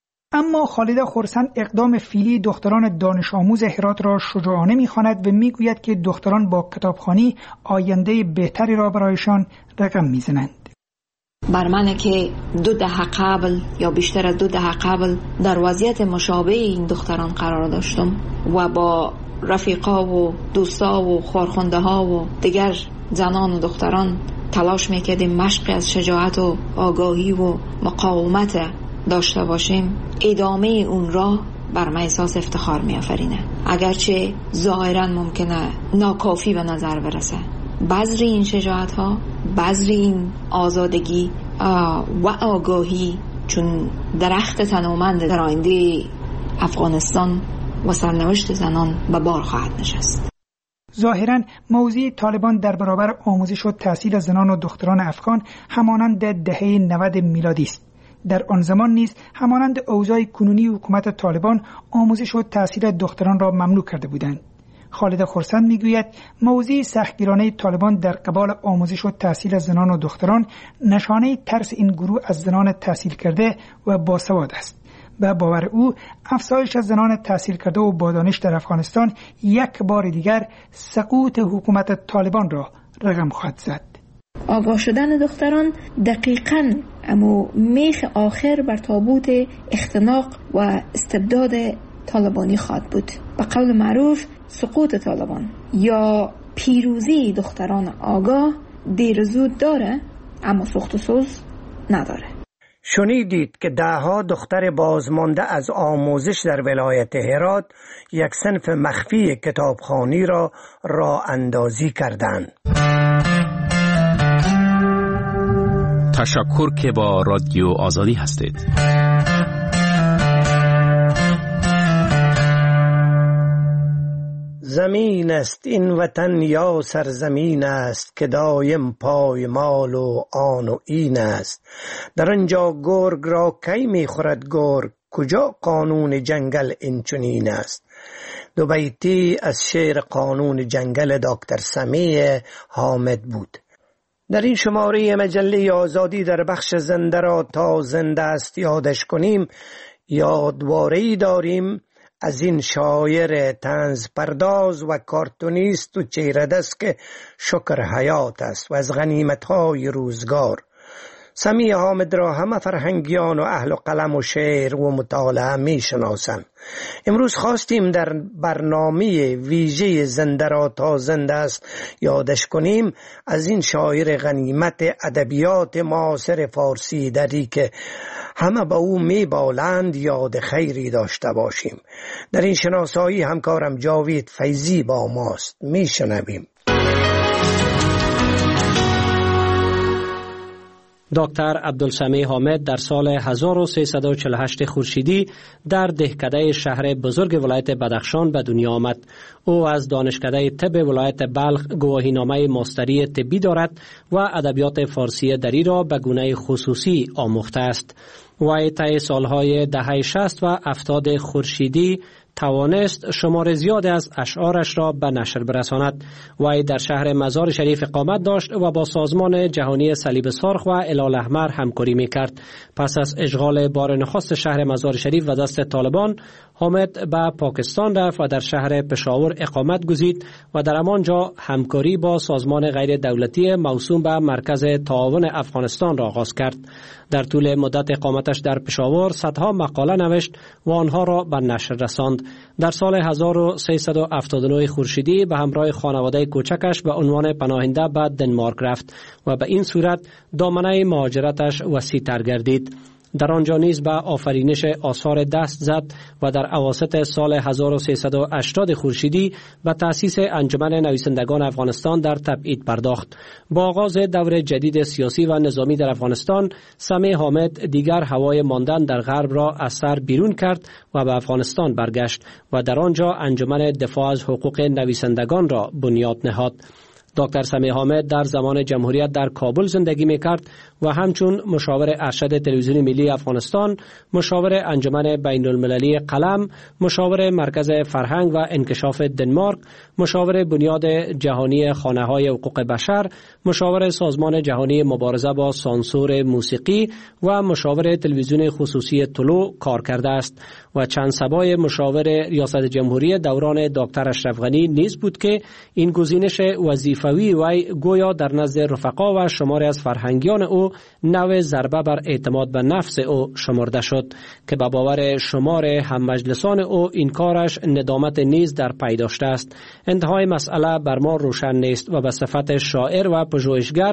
اما خالد خرسند اقدام فعلی دختران دانش آموز هرات را شجاعانه می‌خواند و میگوید که دختران با کتابخوانی آینده بهتری را برایشان رقم میزنند. بر منه که دو دهه قبل یا بیشتر از دو دهه قبل در وضعیت مشابه این دختران قرار داشتم و با رفیقا و دوستا و خورخونده ها و دیگر زنان و دختران تلاش میکردیم مشق از شجاعت و آگاهی و مقاومت داشته باشیم. ادامه اون راه بر من احساس افتخار میآفرینه، اگرچه ظاهرا ممکنه ناکافی به نظر برسه. بذر این شجاعت ها، بذر این آزادگی و آگاهی چون درخت تنومند در آینده افغانستان و سرنوشت زنان به بار خواهد نشست. ظاهراً موضوع طالبان در برابر آموزش و تحصیل زنان و دختران افغان همانند دهه نود میلادی است. در آن زمان نیز همانند اوضاع کنونی حکومت طالبان آموزش و تحصیل دختران را ممنوع کرده بودند. خالد خرسند میگوید موضوع سختگیرانه طالبان در قبال آموزش و تحصیل زنان و دختران نشانه ترس این گروه از زنان تحصیل کرده و باسواد است. به باور او افزایش زنان تحصیل کرده و با دانش در افغانستان یک بار دیگر سقوط حکومت طالبان را رقم خواهد زد. آگاه شدن دختران دقیقاً اما میخ آخر بر تابوت اختناق و استبداد طالبانی خواهد بود. به قول معروف سقوط طالبان یا پیروزی دختران آگاه دیر زود داره اما سخت و سوز نداره. شنیدید که دهها دختر بازمانده از آموزش در ولایت هرات یک صنف مخفی کتابخوانی را راه اندازی کردند. تشکر که با رادیو آزادی هستید. زمین است این وطن یا سرزمین است که دایم پایمال و آن و این است. در آنجا گرگ را کی میخورد گرگ، کجا قانون جنگل این چنین است. دو بیتی از شعر قانون جنگل دکتر سمیع حامد بود. در این شماره مجله آزادی در بخش زنده را تا زنده است یادش کنیم یادواره‌ای داریم از این شاعر طنز پرداز و کارتونیست و چهره دست که شکر حیات است و از غنیمت‌های روزگار. سمیع حامد را همه فرهنگیان و اهل قلم و شعر و مطالعه می شناسند. امروز خواستیم در برنامه ویژه زنده را تا زنده است یادش کنیم از این شاعر غنیمت ادبیات معاصر فارسی دری که همه با او می بالند یاد خیری داشته باشیم. در این شناسایی همکارم جاوید فیضی با ماست. می شنویم. دکتر عبدالسمیع حامد در سال هزار و سیصد و چهل و هشت خورشیدی در دهکده شهر بزرگ ولایت بدخشان به دنیا آمد. او از دانشکده طب ولایت بلخ گواهینامه ماستری طبی دارد و ادبیات فارسی دری را به گونه خصوصی آموخته است. وی طی سالهای دهه شصت و هفتاد خورشیدی توانست شمار زیاد از اشعارش را به نشر برساند. وی در شهر مزار شریف اقامت داشت و با سازمان جهانی صلیب سرخ و هلال احمر همکاری میکرد. پس از اشغال بار نخست شهر مزار شریف و دست طالبان، حامد به پاکستان رفت و در شهر پشاور اقامت گزید و در همانجا همکاری با سازمان غیر دولتی موسوم به مرکز تعاون افغانستان را آغاز کرد. در طول مدت اقامتش در پشاور صدها مقاله نوشت و آنها را به نشر رساند. در سال هزار و سیصد و هفتاد و نه خورشیدی به همراه خانواده کوچکش به عنوان پناهنده به دنمارک رفت و به این صورت دامنه مهاجرتش وسیع‌تر گردید. در آنجا نیز به آفرینش آثار دست زد و در اواسط سال هزار و سیصد و هشتاد خورشیدی به تأسیس انجمن نویسندگان افغانستان در تبعید پرداخت. با آغاز دور جدید سیاسی و نظامی در افغانستان، سمیع حامد دیگر هوای ماندن در غرب را از سر بیرون کرد و به افغانستان برگشت و در آنجا انجمن دفاع از حقوق نویسندگان را بنیاد نهاد. دکتر سمیع حامد در زمان جمهوریت در کابل زندگی میکرد و همچون مشاور ارشد تلویزیون ملی افغانستان، مشاور انجمن بین المللی قلم، مشاور مرکز فرهنگ و انکشاف دنمارک، مشاور بنیاد جهانی خانه‌های حقوق بشر، مشاور سازمان جهانی مبارزه با سانسور موسیقی و مشاور تلویزیون خصوصی طلوع کار کرده است و چند سبای مشاور ریاست جمهوری دوران دکتر اشرف غنی نیز بود که این گزینش وظیفه حیفوی وی گویا در نزد رفقا و شماری از فرهنگیان او نوع ضربه بر اعتماد به نفس او شمرده شد که به باور شمار هم مجلسان او این کارش ندامت نیز در پی داشته است. انتهای مسئله بر ما روشن نیست و به صفت شاعر و پژوهشگر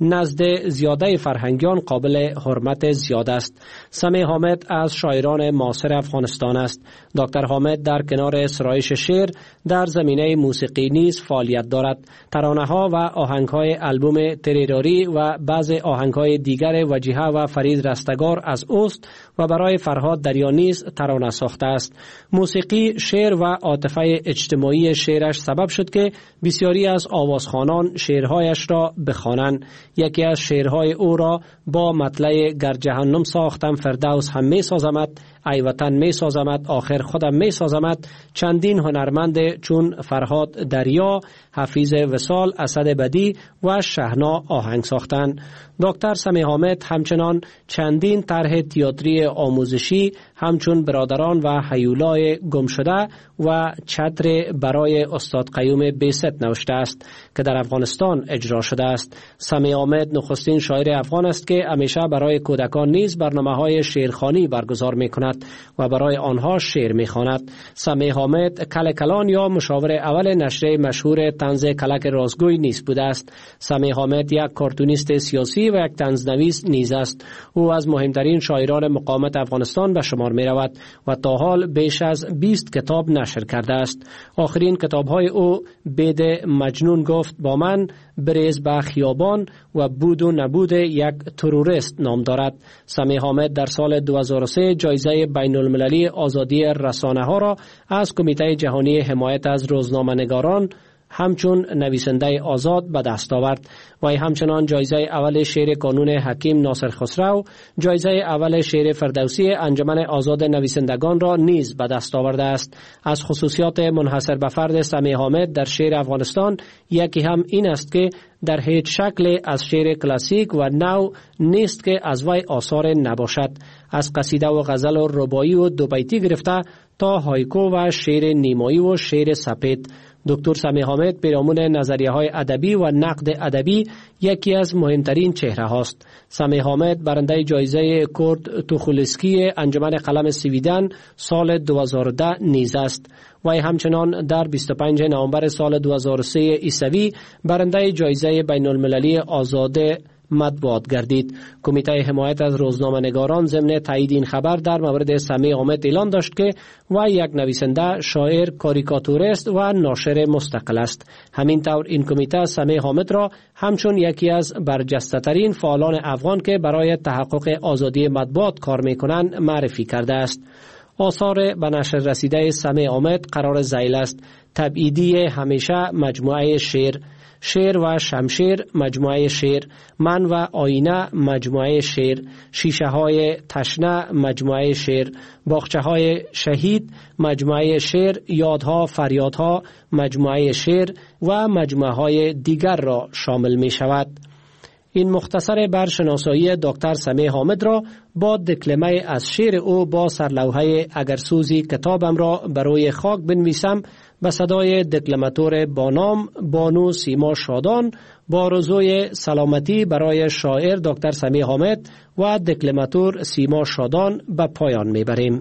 نزد زیاده فرهنگیان قابل حرمت زیاد است. سمیع حامد از شاعران معاصر افغانستان است. دکتر حامد در کنار سرایش شعر در زمینه موسیقی نیز فعالیت دارد. ترانه‌ها و آهنگ‌های آلبوم تریراری و بعضی آهنگ‌های دیگر وجیحه و فرید رستگار از اوست و برای فرهاد دریا نیز ترانه ساخته است. موسیقی، شعر و عاطفه اجتماعی شعرش سبب شد که بسیاری از آوازخوانان شعرهایش را بخوانند. یکی از شعرهای او را با مطلع گر جهنم ساختم فردوس هم می سازمت، ای وطن می سازمت، آخر خودم می سازمت چندین هنرمند چون فرهاد دریا، حفیظ وصال، اسد بدی و شهنا آهنگ ساختند. دکتر سمیع حامد همچنان چندین طرح تئاتری آموزشی همچون برادران و هیولای گم شده و چتر برای استاد قیوم بیست نوشته است که در افغانستان اجرا شده است. سمیع حامد نخستین شاعر افغان است که همیشه برای کودکان نیز برنامه‌های شعرخوانی برگزار می‌کند و برای آنها شعر می‌خواند. سمیع حامد کلکلان یا مشاور اول نشریه مشهور طنز کلک رازگوی نیز بوده است. سمیع حامد یک کارتونیست سیاسی و یک طنزنویس نیز است. او از مهمترین شاعران مقاومت افغانستان به شمار می رود و تا حال بیش از بیست کتاب نشر کرده است. آخرین کتاب‌های او بید مجنون گفت با من، بریز به خیابان و بود و نبود یک تروریست نام دارد. سمیع حامد در سال دو هزار و سه جایزه بین المللی آزادی رسانه ها را از کمیته جهانی حمایت از روزنامه‌نگاران همچون نویسنده آزاد به دست آورد. و همچنان جایزه اول شعر کانون حکیم ناصر خسرو، جایزه اول شعر فردوسی انجمن آزاد نویسندگان را نیز به دست آورده است. از خصوصیات منحصر به فرد سمیع حامد در شعر افغانستان یکی هم این است که در هیچ شکل از شعر کلاسیک و نو نیست که از وی آثار نباشد. از قصیده و غزل و رباعی و دو بیتی گرفته تا هایکو و شعر نیمایی و شعر سپید، دکتر سمیع حامد پیرامون نظریه‌های ادبی و نقد ادبی یکی از مهمترین چهره هاست. سمیع حامد برنده جایزه کورد توخولسکی انجمن قلم سویدن سال دو هزار و ده نیز است. و همچنان در بیست و پنجم نوامبر سال دو هزار و سه عیسوی برنده جایزه بین المللی آزاده مطبوعات گردید. کمیته حمایت از روزنامه‌نگاران ضمن تایید این خبر در مورد سمیع حامد اعلان داشت که و یک نویسنده، شاعر، کاریکاتوریست و ناشر مستقل است. همین طور این کمیته سمیع حامد را همچون یکی از برجسته‌ترین فعالان افغان که برای تحقق آزادی مطبوعات کار می‌کنند معرفی کرده است. آثار به نشر رسیده سمیع حامد قرار ذیل است: تبعیدی همیشه مجموعه شعر، شعر و شمشیر مجموعه شعر، من و آینه مجموعه شعر، شیشه های تشنه مجموعه شعر، باغچه های شهید مجموعه شعر، یادها فریادها مجموعه شعر و مجموعه های دیگر را شامل می شود. این مختصر بر شناسایی دکتر سمیع حامد را با دکلمه از شعر او با سرلوحه اگر سوزی کتابم را بروی خاک بنویسم به صدای دکلماتور با نام بانو سیما شادان با آرزوی سلامتی برای شاعر دکتر سمیع حامد و دکلماتور سیما شادان به پایان میبریم.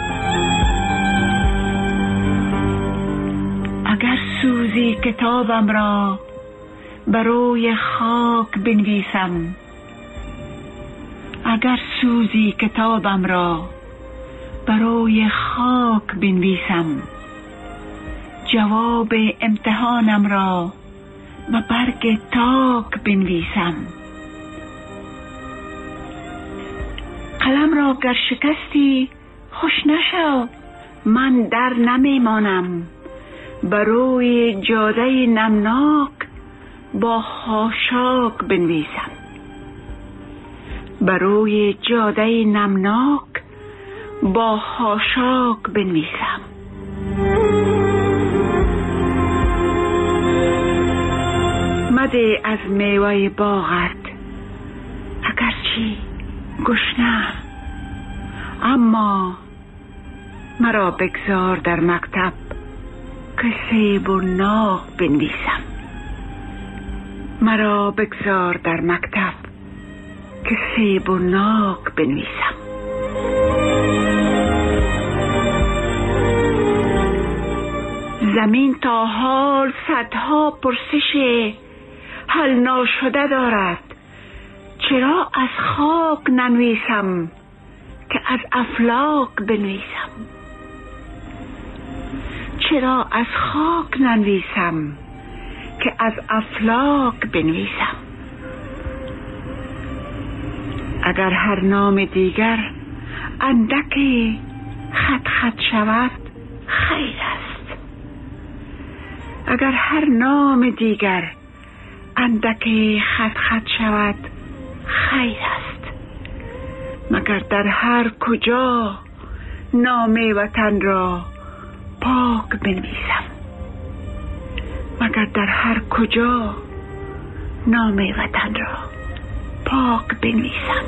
اگر سوزی کتابم را بروی خاک بنویسم، اگر سوزی کتابم را بروی خاک بنویسم، جواب امتحانم را به برگ تاک بنویسم. قلم را گر شکستی خوش نشو، من در نمیمانم، بروی جاده نمناک با خاشاک بنویسم، بروی جاده نمناک با خاشاک بنویسم. مده از میوه باغت اگرچه گشنه، اما مرا بگذار در مکتب که سیب و ناق بنویسم. مرا بگذار در مکتب که سیب و ناک بنویسم. زمین تا حال صدها پرسش حل ناشده دارد، چرا از خاک ننویسم که از افلاک بنویسم؟ چرا از خاک ننویسم که از افلاک بنویسم؟ اگر هر نام دیگر اندکی خط خط شود خیر است. اگر هر نام دیگر اندکی خط خط شود خیر است. مگر در هر کجا نام وطن را پاک بنویسم. مگر در هر کجا نام وطن را پاک بنویسم.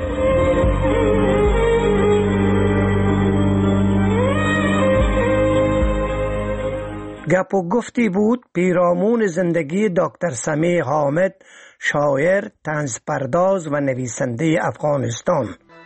گپ و گفتی بود پیرامون زندگی دکتر سمیع حامد، شاعر، طنزپرداز و نویسنده افغانستان.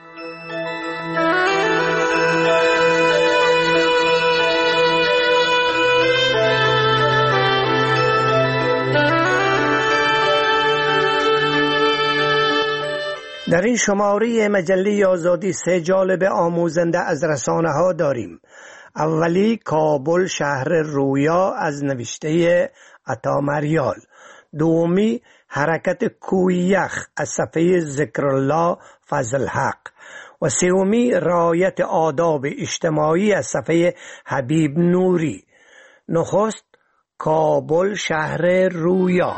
در این شماره مجله آزادی سه جالب آموزنده از رسانه ها داریم. اولی کابل شهر رویا از نوشته عطا مریال. دومی حرکت کوی یخ از صفحه ذکرالله فضل حق و سومی رعایت آداب اجتماعی از صفحه حبیب نوری. نخست کابل شهر رویا.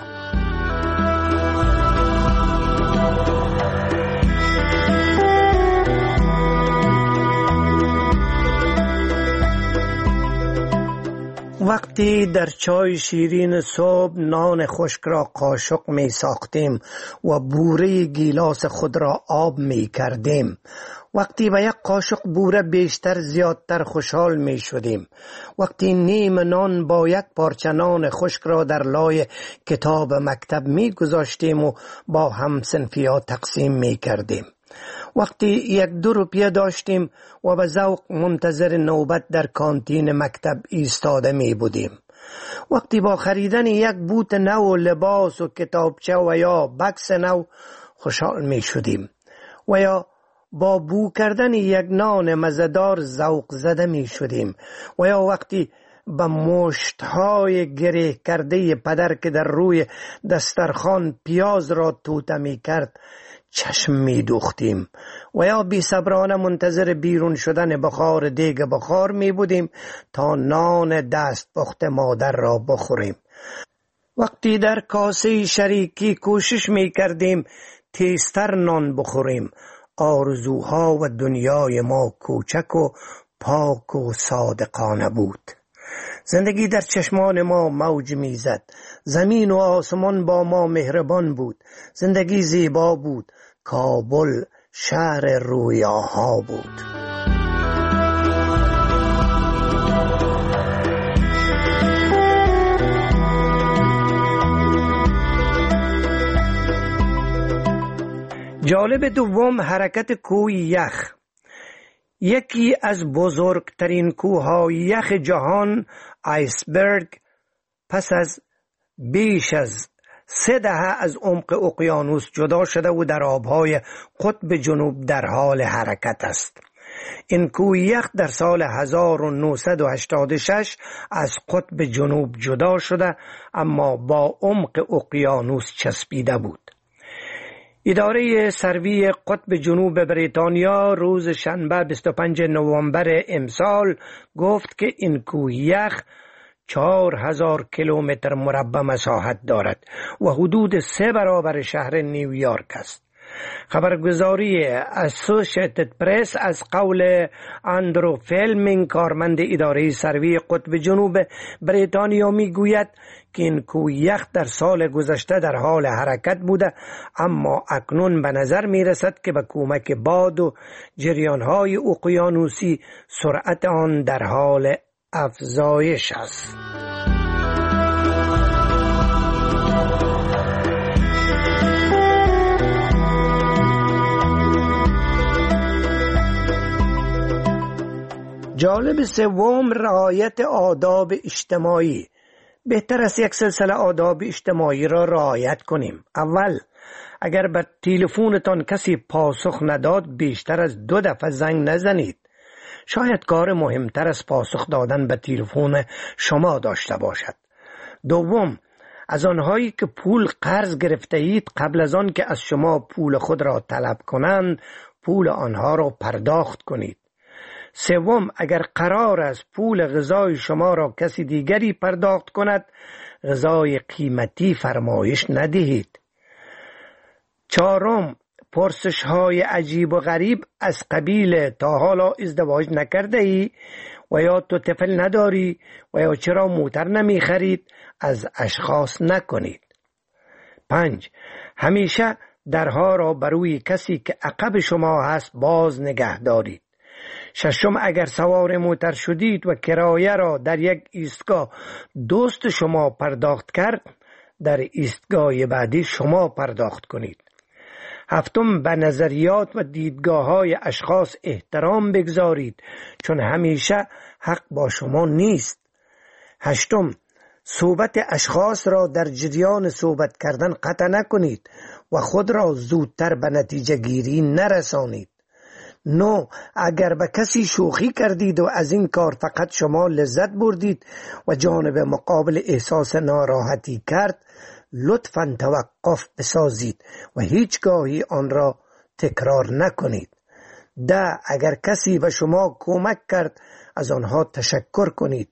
وقتی در چای شیرین صبح نان خشک را قاشق می ساختیم و بوره گیلاس خود را آب می کردیم، وقتی به یک قاشق بوره بیشتر زیادتر خوشحال می شدیم، وقتی نیم نان با یک پارچه نان خشک را در لای کتاب مکتب می گذاشتیم و با همصنفی‌ها تقسیم می کردیم، وقتی یک دو روپیه داشتیم و به ذوق منتظر نوبت در کانتین مکتب ایستاده می بودیم، وقتی با خریدن یک بوت نو لباس و کتابچه و یا بکس نو خوشحال می شدیم و یا با بو کردن یک نان مزه‌دار ذوق زده می شدیم و یا وقتی به مشت‌های گره کرده پدر که در روی دسترخوان پیاز را توته می کرد چشم می دوختیم و یا بی صبرانه منتظر بیرون شدن بخار دیگ بخار می بودیم تا نان دست پخت مادر را بخوریم، وقتی در کاسه شریکی کوشش می کردیم تیزتر نان بخوریم. آرزوها و دنیای ما کوچک و پاک و صادقانه بود. زندگی در چشمان ما موج میزد. زمین و آسمان با ما مهربان بود. زندگی زیبا بود. کابل شهر رویاها بود. جالب دوم حرکت کوه یخ. یکی از بزرگترین کوههای یخ جهان، آیسبرگ، پس از بیش از سه دهه از عمق اقیانوس جدا شده و در آبهای قطب جنوب در حال حرکت است. این کوه یخ در سال هزار و نهصد و هشتاد و شش از قطب جنوب جدا شده اما با عمق اقیانوس چسبیده بود. اداره سروی قطب جنوب بریتانیا روز شنبه بیست و پنجم نوامبر امسال گفت که این کوه یخ چهار هزار کیلومتر مربع مساحت دارد و حدود سه برابر شهر نیویورک است. خبرگزاری اسوسییتد پرس از قول اندرو فیلمینگ، کارمند اداره سروی قطب جنوب بریتانیا، می گوید که این کوه یخ در سال گذشته در حال حرکت بوده اما اکنون به نظر می رسد که به کمک باد و جریانهای اقیانوسی سرعت آن در حال افزایش است. جالب سوم، رعایت آداب اجتماعی. بهتر است یک سلسله آداب اجتماعی را رعایت کنیم. اول، اگر به تلفنتان کسی پاسخ نداد بیشتر از دو دفعه زنگ نزنید. شاید کار مهمتر از پاسخ دادن به تلفن شما داشته باشد. دوم، از آنهایی که پول قرض گرفته اید قبل از آن که از شما پول خود را طلب کنند پول آنها را پرداخت کنید. سوم، اگر قرار است پول غذای شما را کسی دیگری پرداخت کند غذای قیمتی فرمایش ندهید. چهارم، پرسش های عجیب و غریب از قبیل تا حالا ازدواج نکرده ای و یا تو طفل نداری و یا چرا موتر نمی خرید از اشخاص نکنید. پنج، همیشه درها را بروی کسی که عقب شما هست باز نگه دارید. ششم، اگر سوار موتر شدید و کرایه را در یک ایستگاه دوست شما پرداخت کرد در ایستگاه بعدی شما پرداخت کنید. هفتم، به نظریات و دیدگاه های اشخاص احترام بگذارید چون همیشه حق با شما نیست. هشتم، صحبت اشخاص را در جریان صحبت کردن قطع نکنید و خود را زودتر به نتیجه گیری نرسانید. نو، اگر به کسی شوخی کردید و از این کار فقط شما لذت بردید و جانب مقابل احساس ناراحتی کرد لطفاً توقف بسازید و هیچگاهی آن را تکرار نکنید. ده، اگر کسی به شما کمک کرد از آنها تشکر کنید.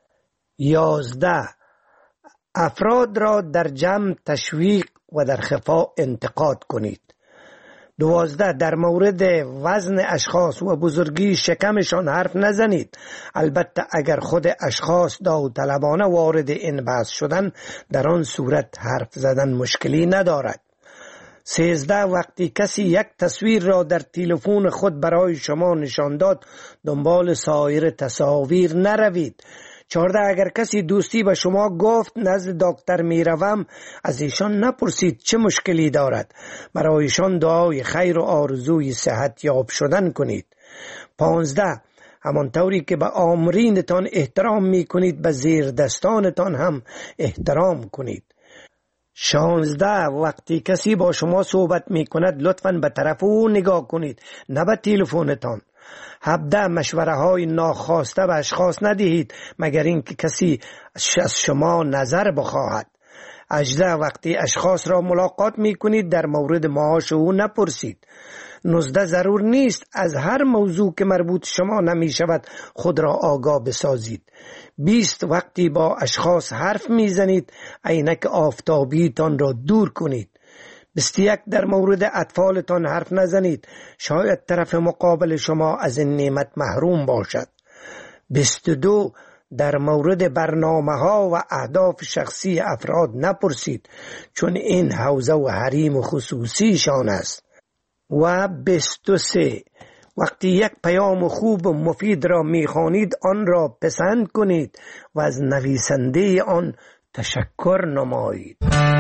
یازده، افراد را در جمع تشویق و در خفا انتقاد کنید. دوازده، در مورد وزن اشخاص و بزرگی شکمشان حرف نزنید. البته اگر خود اشخاص داوطلبانه وارد این بحث شدن در آن صورت حرف زدن مشکلی ندارد. سیزده، وقتی کسی یک تصویر را در تلفن خود برای شما نشان داد دنبال سایر تصاویر نروید. چهارده، اگر کسی دوستی به شما گفت نزد دکتر می روم از ایشان نپرسید چه مشکلی دارد. برایشان دعای خیر و آرزوی صحت یاب شدن کنید. پانزده، همانطوری که به آمرینتان احترام می کنید به زیر دستانتان هم احترام کنید. شانزده، وقتی کسی با شما صحبت می کند لطفاً به طرف او نگاه کنید نه به تلفنتان. هفده، مشوره های ناخواسته به اشخاص ندهید مگر اینکه کسی از شما نظر بخواهد. هجده، وقتی اشخاص را ملاقات می کنید در مورد معاش او نپرسید. نوزده، ضرور نیست از هر موضوع که مربوط شما نمی شود خود را آگاه بسازید. بیست، وقتی با اشخاص حرف می زنید عینک آفتابیتان را دور کنید. بیست و یک، در مورد اطفالتان حرف نزنید شاید طرف مقابل شما از این نعمت محروم باشد. بیست و دو، در مورد برنامه ها و اهداف شخصی افراد نپرسید چون این حوزه و حریم خصوصیشان است. و بیست و سه، وقتی یک پیام خوب و مفید را میخوانید آن را پسند کنید و از نویسنده آن تشکر نمایید.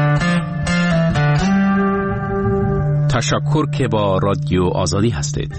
تشکر که با رادیو آزادی هستید.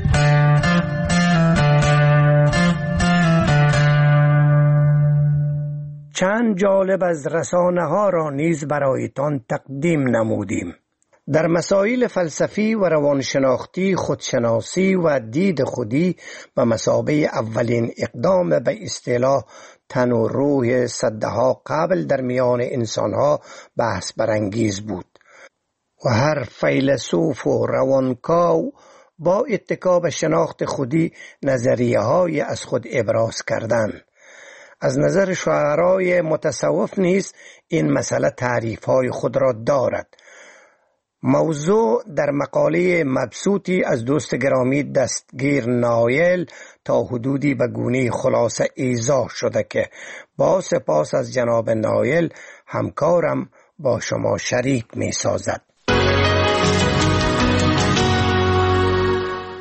چند جالب از رسانه ها را نیز برایتان تقدیم نمودیم. در مسائل فلسفی و روانشناختی خودشناسی و دید خودی به مثابه اولین اقدام به اصطلاح تن و روح صدها قبل در میان انسانها بحث برانگیز بود و هر فیلسوف و روانکاو با اتکا به شناخت خودی نظریه های از خود ابراز کردند. از نظر شاعرای متصوف نیز این مسئله تعریف های خود را دارد. موضوع در مقاله مبسوطی از دوست گرامی دستگیر نایل تا حدودی به گونه خلاصه ایضاح شده که با سپاس از جناب نایل همکارم با شما شریک می سازد.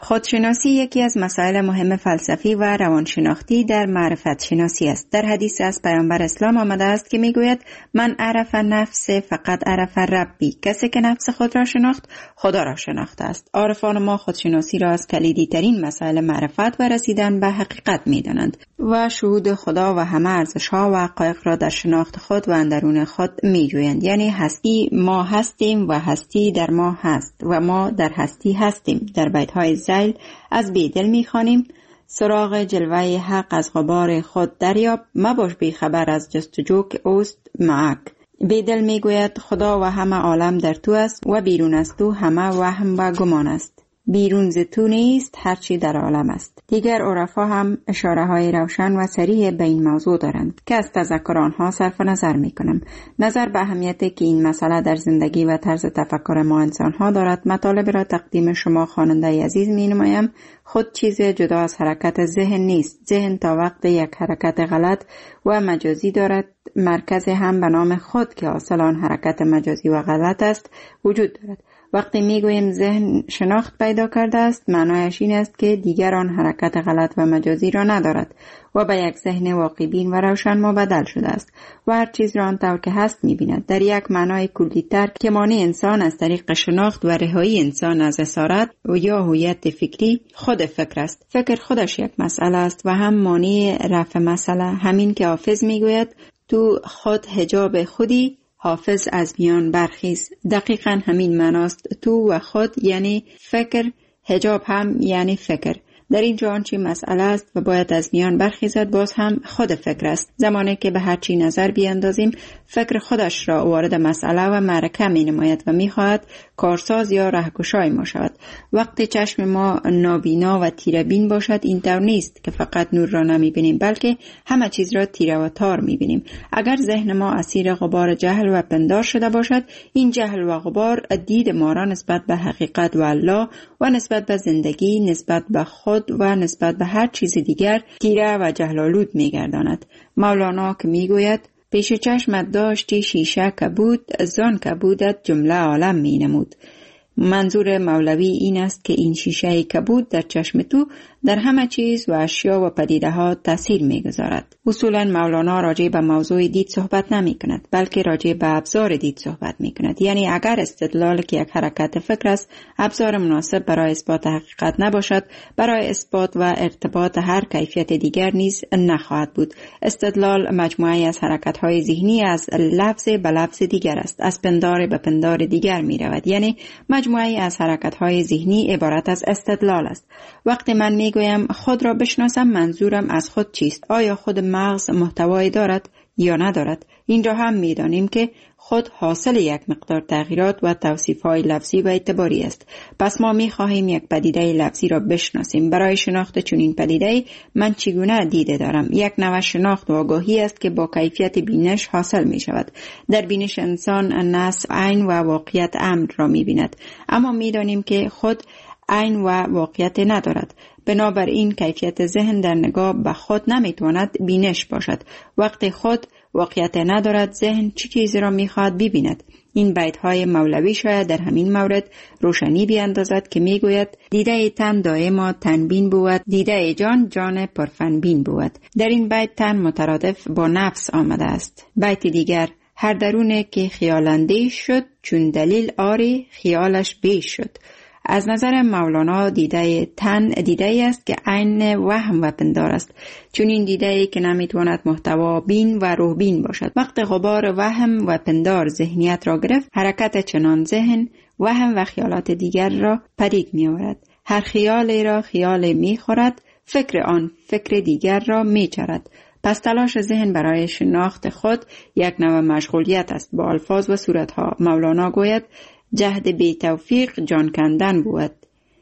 خودشناسی یکی از مسائل مهم فلسفی و روانشناختی در معرفت شناسی است. در حدیث از پیامبر اسلام آمده است که میگوید من عرف نفس فقط عرف ربی، کسی که نفس خود را شناخت خدا را شناخته است. عارفان ما خودشناسی را از کلیدی ترین مسائل معرفت و رسیدن به حقیقت میدانند و شهود خدا و همه ارزش‌ها و حقایق را در شناخت خود و اندرون خود میجویند. یعنی هستی ما هستیم و هستی در ما هست و ما در هستی هستیم. در بیت‌های زیل از بیدل میخوانیم سراغ جلوه حق از غبار خود دریاب، مباش بی خبر از جستجو که اوست معک. بیدل میگوید خدا و همه عالم در تو است و بیرون از تو همه وهم و گمان است. بیرون ز تو نیست هرچی در عالم است. دیگر عرفا هم اشاره های روشن و صریح به این موضوع دارند که از تذکر آنها صرف نظر می کنم. نظر به اهمیتی که این مسئله در زندگی و طرز تفکر ما انسان ها دارد، مطالب را تقدیم شما خواننده عزیز می نمایم. خود چیز جدا از حرکت ذهن نیست. ذهن تا وقت یک حرکت غلط و مجازی دارد، مرکز هم به نام خود که حاصل آن حرکت مجازی و غلط است وجود دارد. وقتی میگوییم ذهن شناخت پیدا کرده است، معنایش این است که دیگر آن حرکت غلط و مجازی را ندارد و به یک ذهن واقع بین و روشن مبدل شده است و هر چیز را آنطور که هست می‌بیند. در یک معنای کلی‌تر که مانع انسان از طریق شناخت و رهایی انسان از اسارت و یا هویت فکری خود فکر است. فکر خودش یک مسئله است و هم مانع رفع مسئله. همین که حافظ میگوید تو خود حجاب خودی حافظ از میان برخیز. دقیقاً همین معناست. تو و خود یعنی فکر، حجاب هم یعنی فکر. در اینجا آنچه مسئله است و باید از میان برخیزد باز هم خود فکر است. زمانی که به هر چی نظر بیاندازیم فکر خودش را وارد مسئله و معرکه می نماید و می خواهد کارساز یا رهگشای ما شود. وقتی چشم ما نابینا و تیره بین باشد اینطور نیست که فقط نور را نمی بینیم، بلکه همه چیز را تیره و تار می بینیم. اگر ذهن ما اسیر غبار جهل و پندار شده باشد، این جهل و غبار دید ما را نسبت به حقیقت و الله و نسبت به زندگی، نسبت به خود و نسبت به هر چیز دیگر تیره و جهل‌آلود می‌گرداند. مولانا که می‌گوید پیش چشمت داشتی شیشه کبود، زان کبودت جمله عالم می‌نمود. منظور مولوی این است که این شیشه کبود در چشم تو در همه چیز و اشیا و پدیده ها تاثیر می‌گذارد. اصولاً مولانا راجع به موضوع دید صحبت نمی کند، بلکه راجع به ابزار دید صحبت می کند. یعنی اگر استدلال که یک حرکت فکر است ابزار مناسب برای اثبات حقیقت نباشد، برای اثبات و ارتباط هر کیفیت دیگر نیز نخواهد بود. استدلال مجموعه از حرکت‌های ذهنی از لفظ به لفظ دیگر است، از پندار به پندار دیگر می رود. یعنی مجموعه از حرکت‌های ذهنی عبارت از استدلال است. وقتی من می گویم خود را بشناسم، منظورم از خود چیست؟ آیا خود مغز محتوایی دارد یا ندارد؟ این را هم می دانیم که خود حاصل یک مقدار تغییرات و توصیف‌های لفظی و اعتباری است. پس ما می خواهیم یک پدیده لفظی را بشناسیم. برای شناخت چنین پدیده من چگونه دیده دارم؟ یک نوع شناخت و آگاهی است که با کیفیت بینش حاصل می شود. در بینش انسان نص عین و واقعیت امر را می بیند، اما می دانیم که خود عین و واقعیت ندارد. بنابراین کیفیت ذهن در نگاه به خود نمیتواند بینش باشد. وقتی خود واقعیت ندارد، ذهن چه چیزی را میخواهد ببیند؟ این بیت‌های مولوی شاید در همین مورد روشنی بیاندازد که میگوید دیده تن دائما تنبین بود، دیده جان جان پرفنبین بود. در این بیت تن مترادف با نفس آمده است. بیت دیگر هر درونه که خیالندیش شد، چون دلیل آری خیالش بیش شد. از نظر مولانا دیده تن دیده ای است که عین وهم و پندار است، چون این دیده ای که نمیتواند محتوا بین و روح بین باشد. وقت غبار وهم و پندار ذهنیت را گرفت، حرکت چنان ذهن وهم و خیالات دیگر را پدید می آورد. هر خیال را خیال می خورد، فکر آن فکر دیگر را می چرد. پس تلاش ذهن برای شناخت خود یک نوع مشغولیت است با الفاظ و صورتها. مولانا گوید جهد بی توفیق جان کندن بود،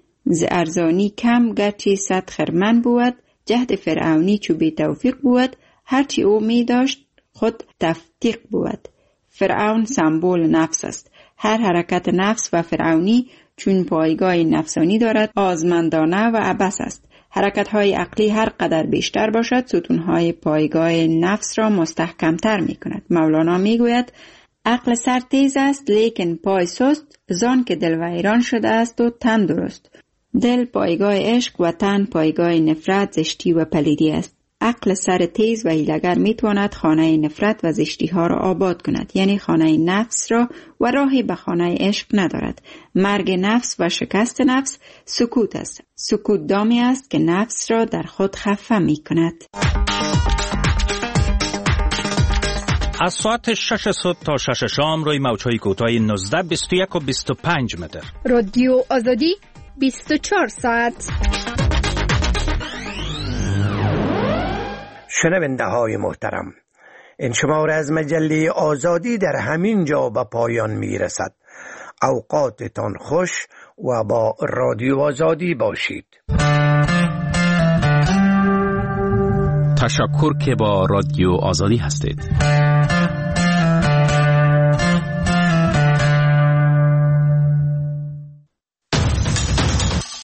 ز ارزانی کم گرچه صد خرمن بود. جهد فرعونی چو بی توفیق بود، هرچی او می داشت خود تفتیق بود. فرعون سمبول نفس است. هر حرکت نفس و فرعونی چون پایگاه نفسانی دارد آزمندانه و عبث است. حرکت‌های عقلی هر قدر بیشتر باشد، ستون‌های پایگاه نفس را مستحکم‌تر می‌کند. مولانا می‌گوید عقل سر تیز است لیکن پای سست، زان که دل ویران شده است و تن درست. دل پایگاه عشق و تن پایگاه نفرت، زشتی و پلیدی است. عقل سر تیز و حیله‌گر میتواند خانه نفرت و زشتی ها را آباد کند، یعنی خانه نفس را، و راهی به خانه عشق ندارد. مرگ نفس و شکست نفس سکوت است. سکوت دامی است که نفس را در خود خفه می کند. از ساعت شش صبح تا شش شام روی موج‌های کوتاه نوزده، بیست و یک و بیست و پنج متر. رادیو آزادی بیست و چهار ساعت. شنونده های محترم، این شماره از مجله آزادی در همین جا به پایان می رسد. اوقاتتان خوش و با رادیو آزادی باشید. تشکر که با رادیو آزادی هستید.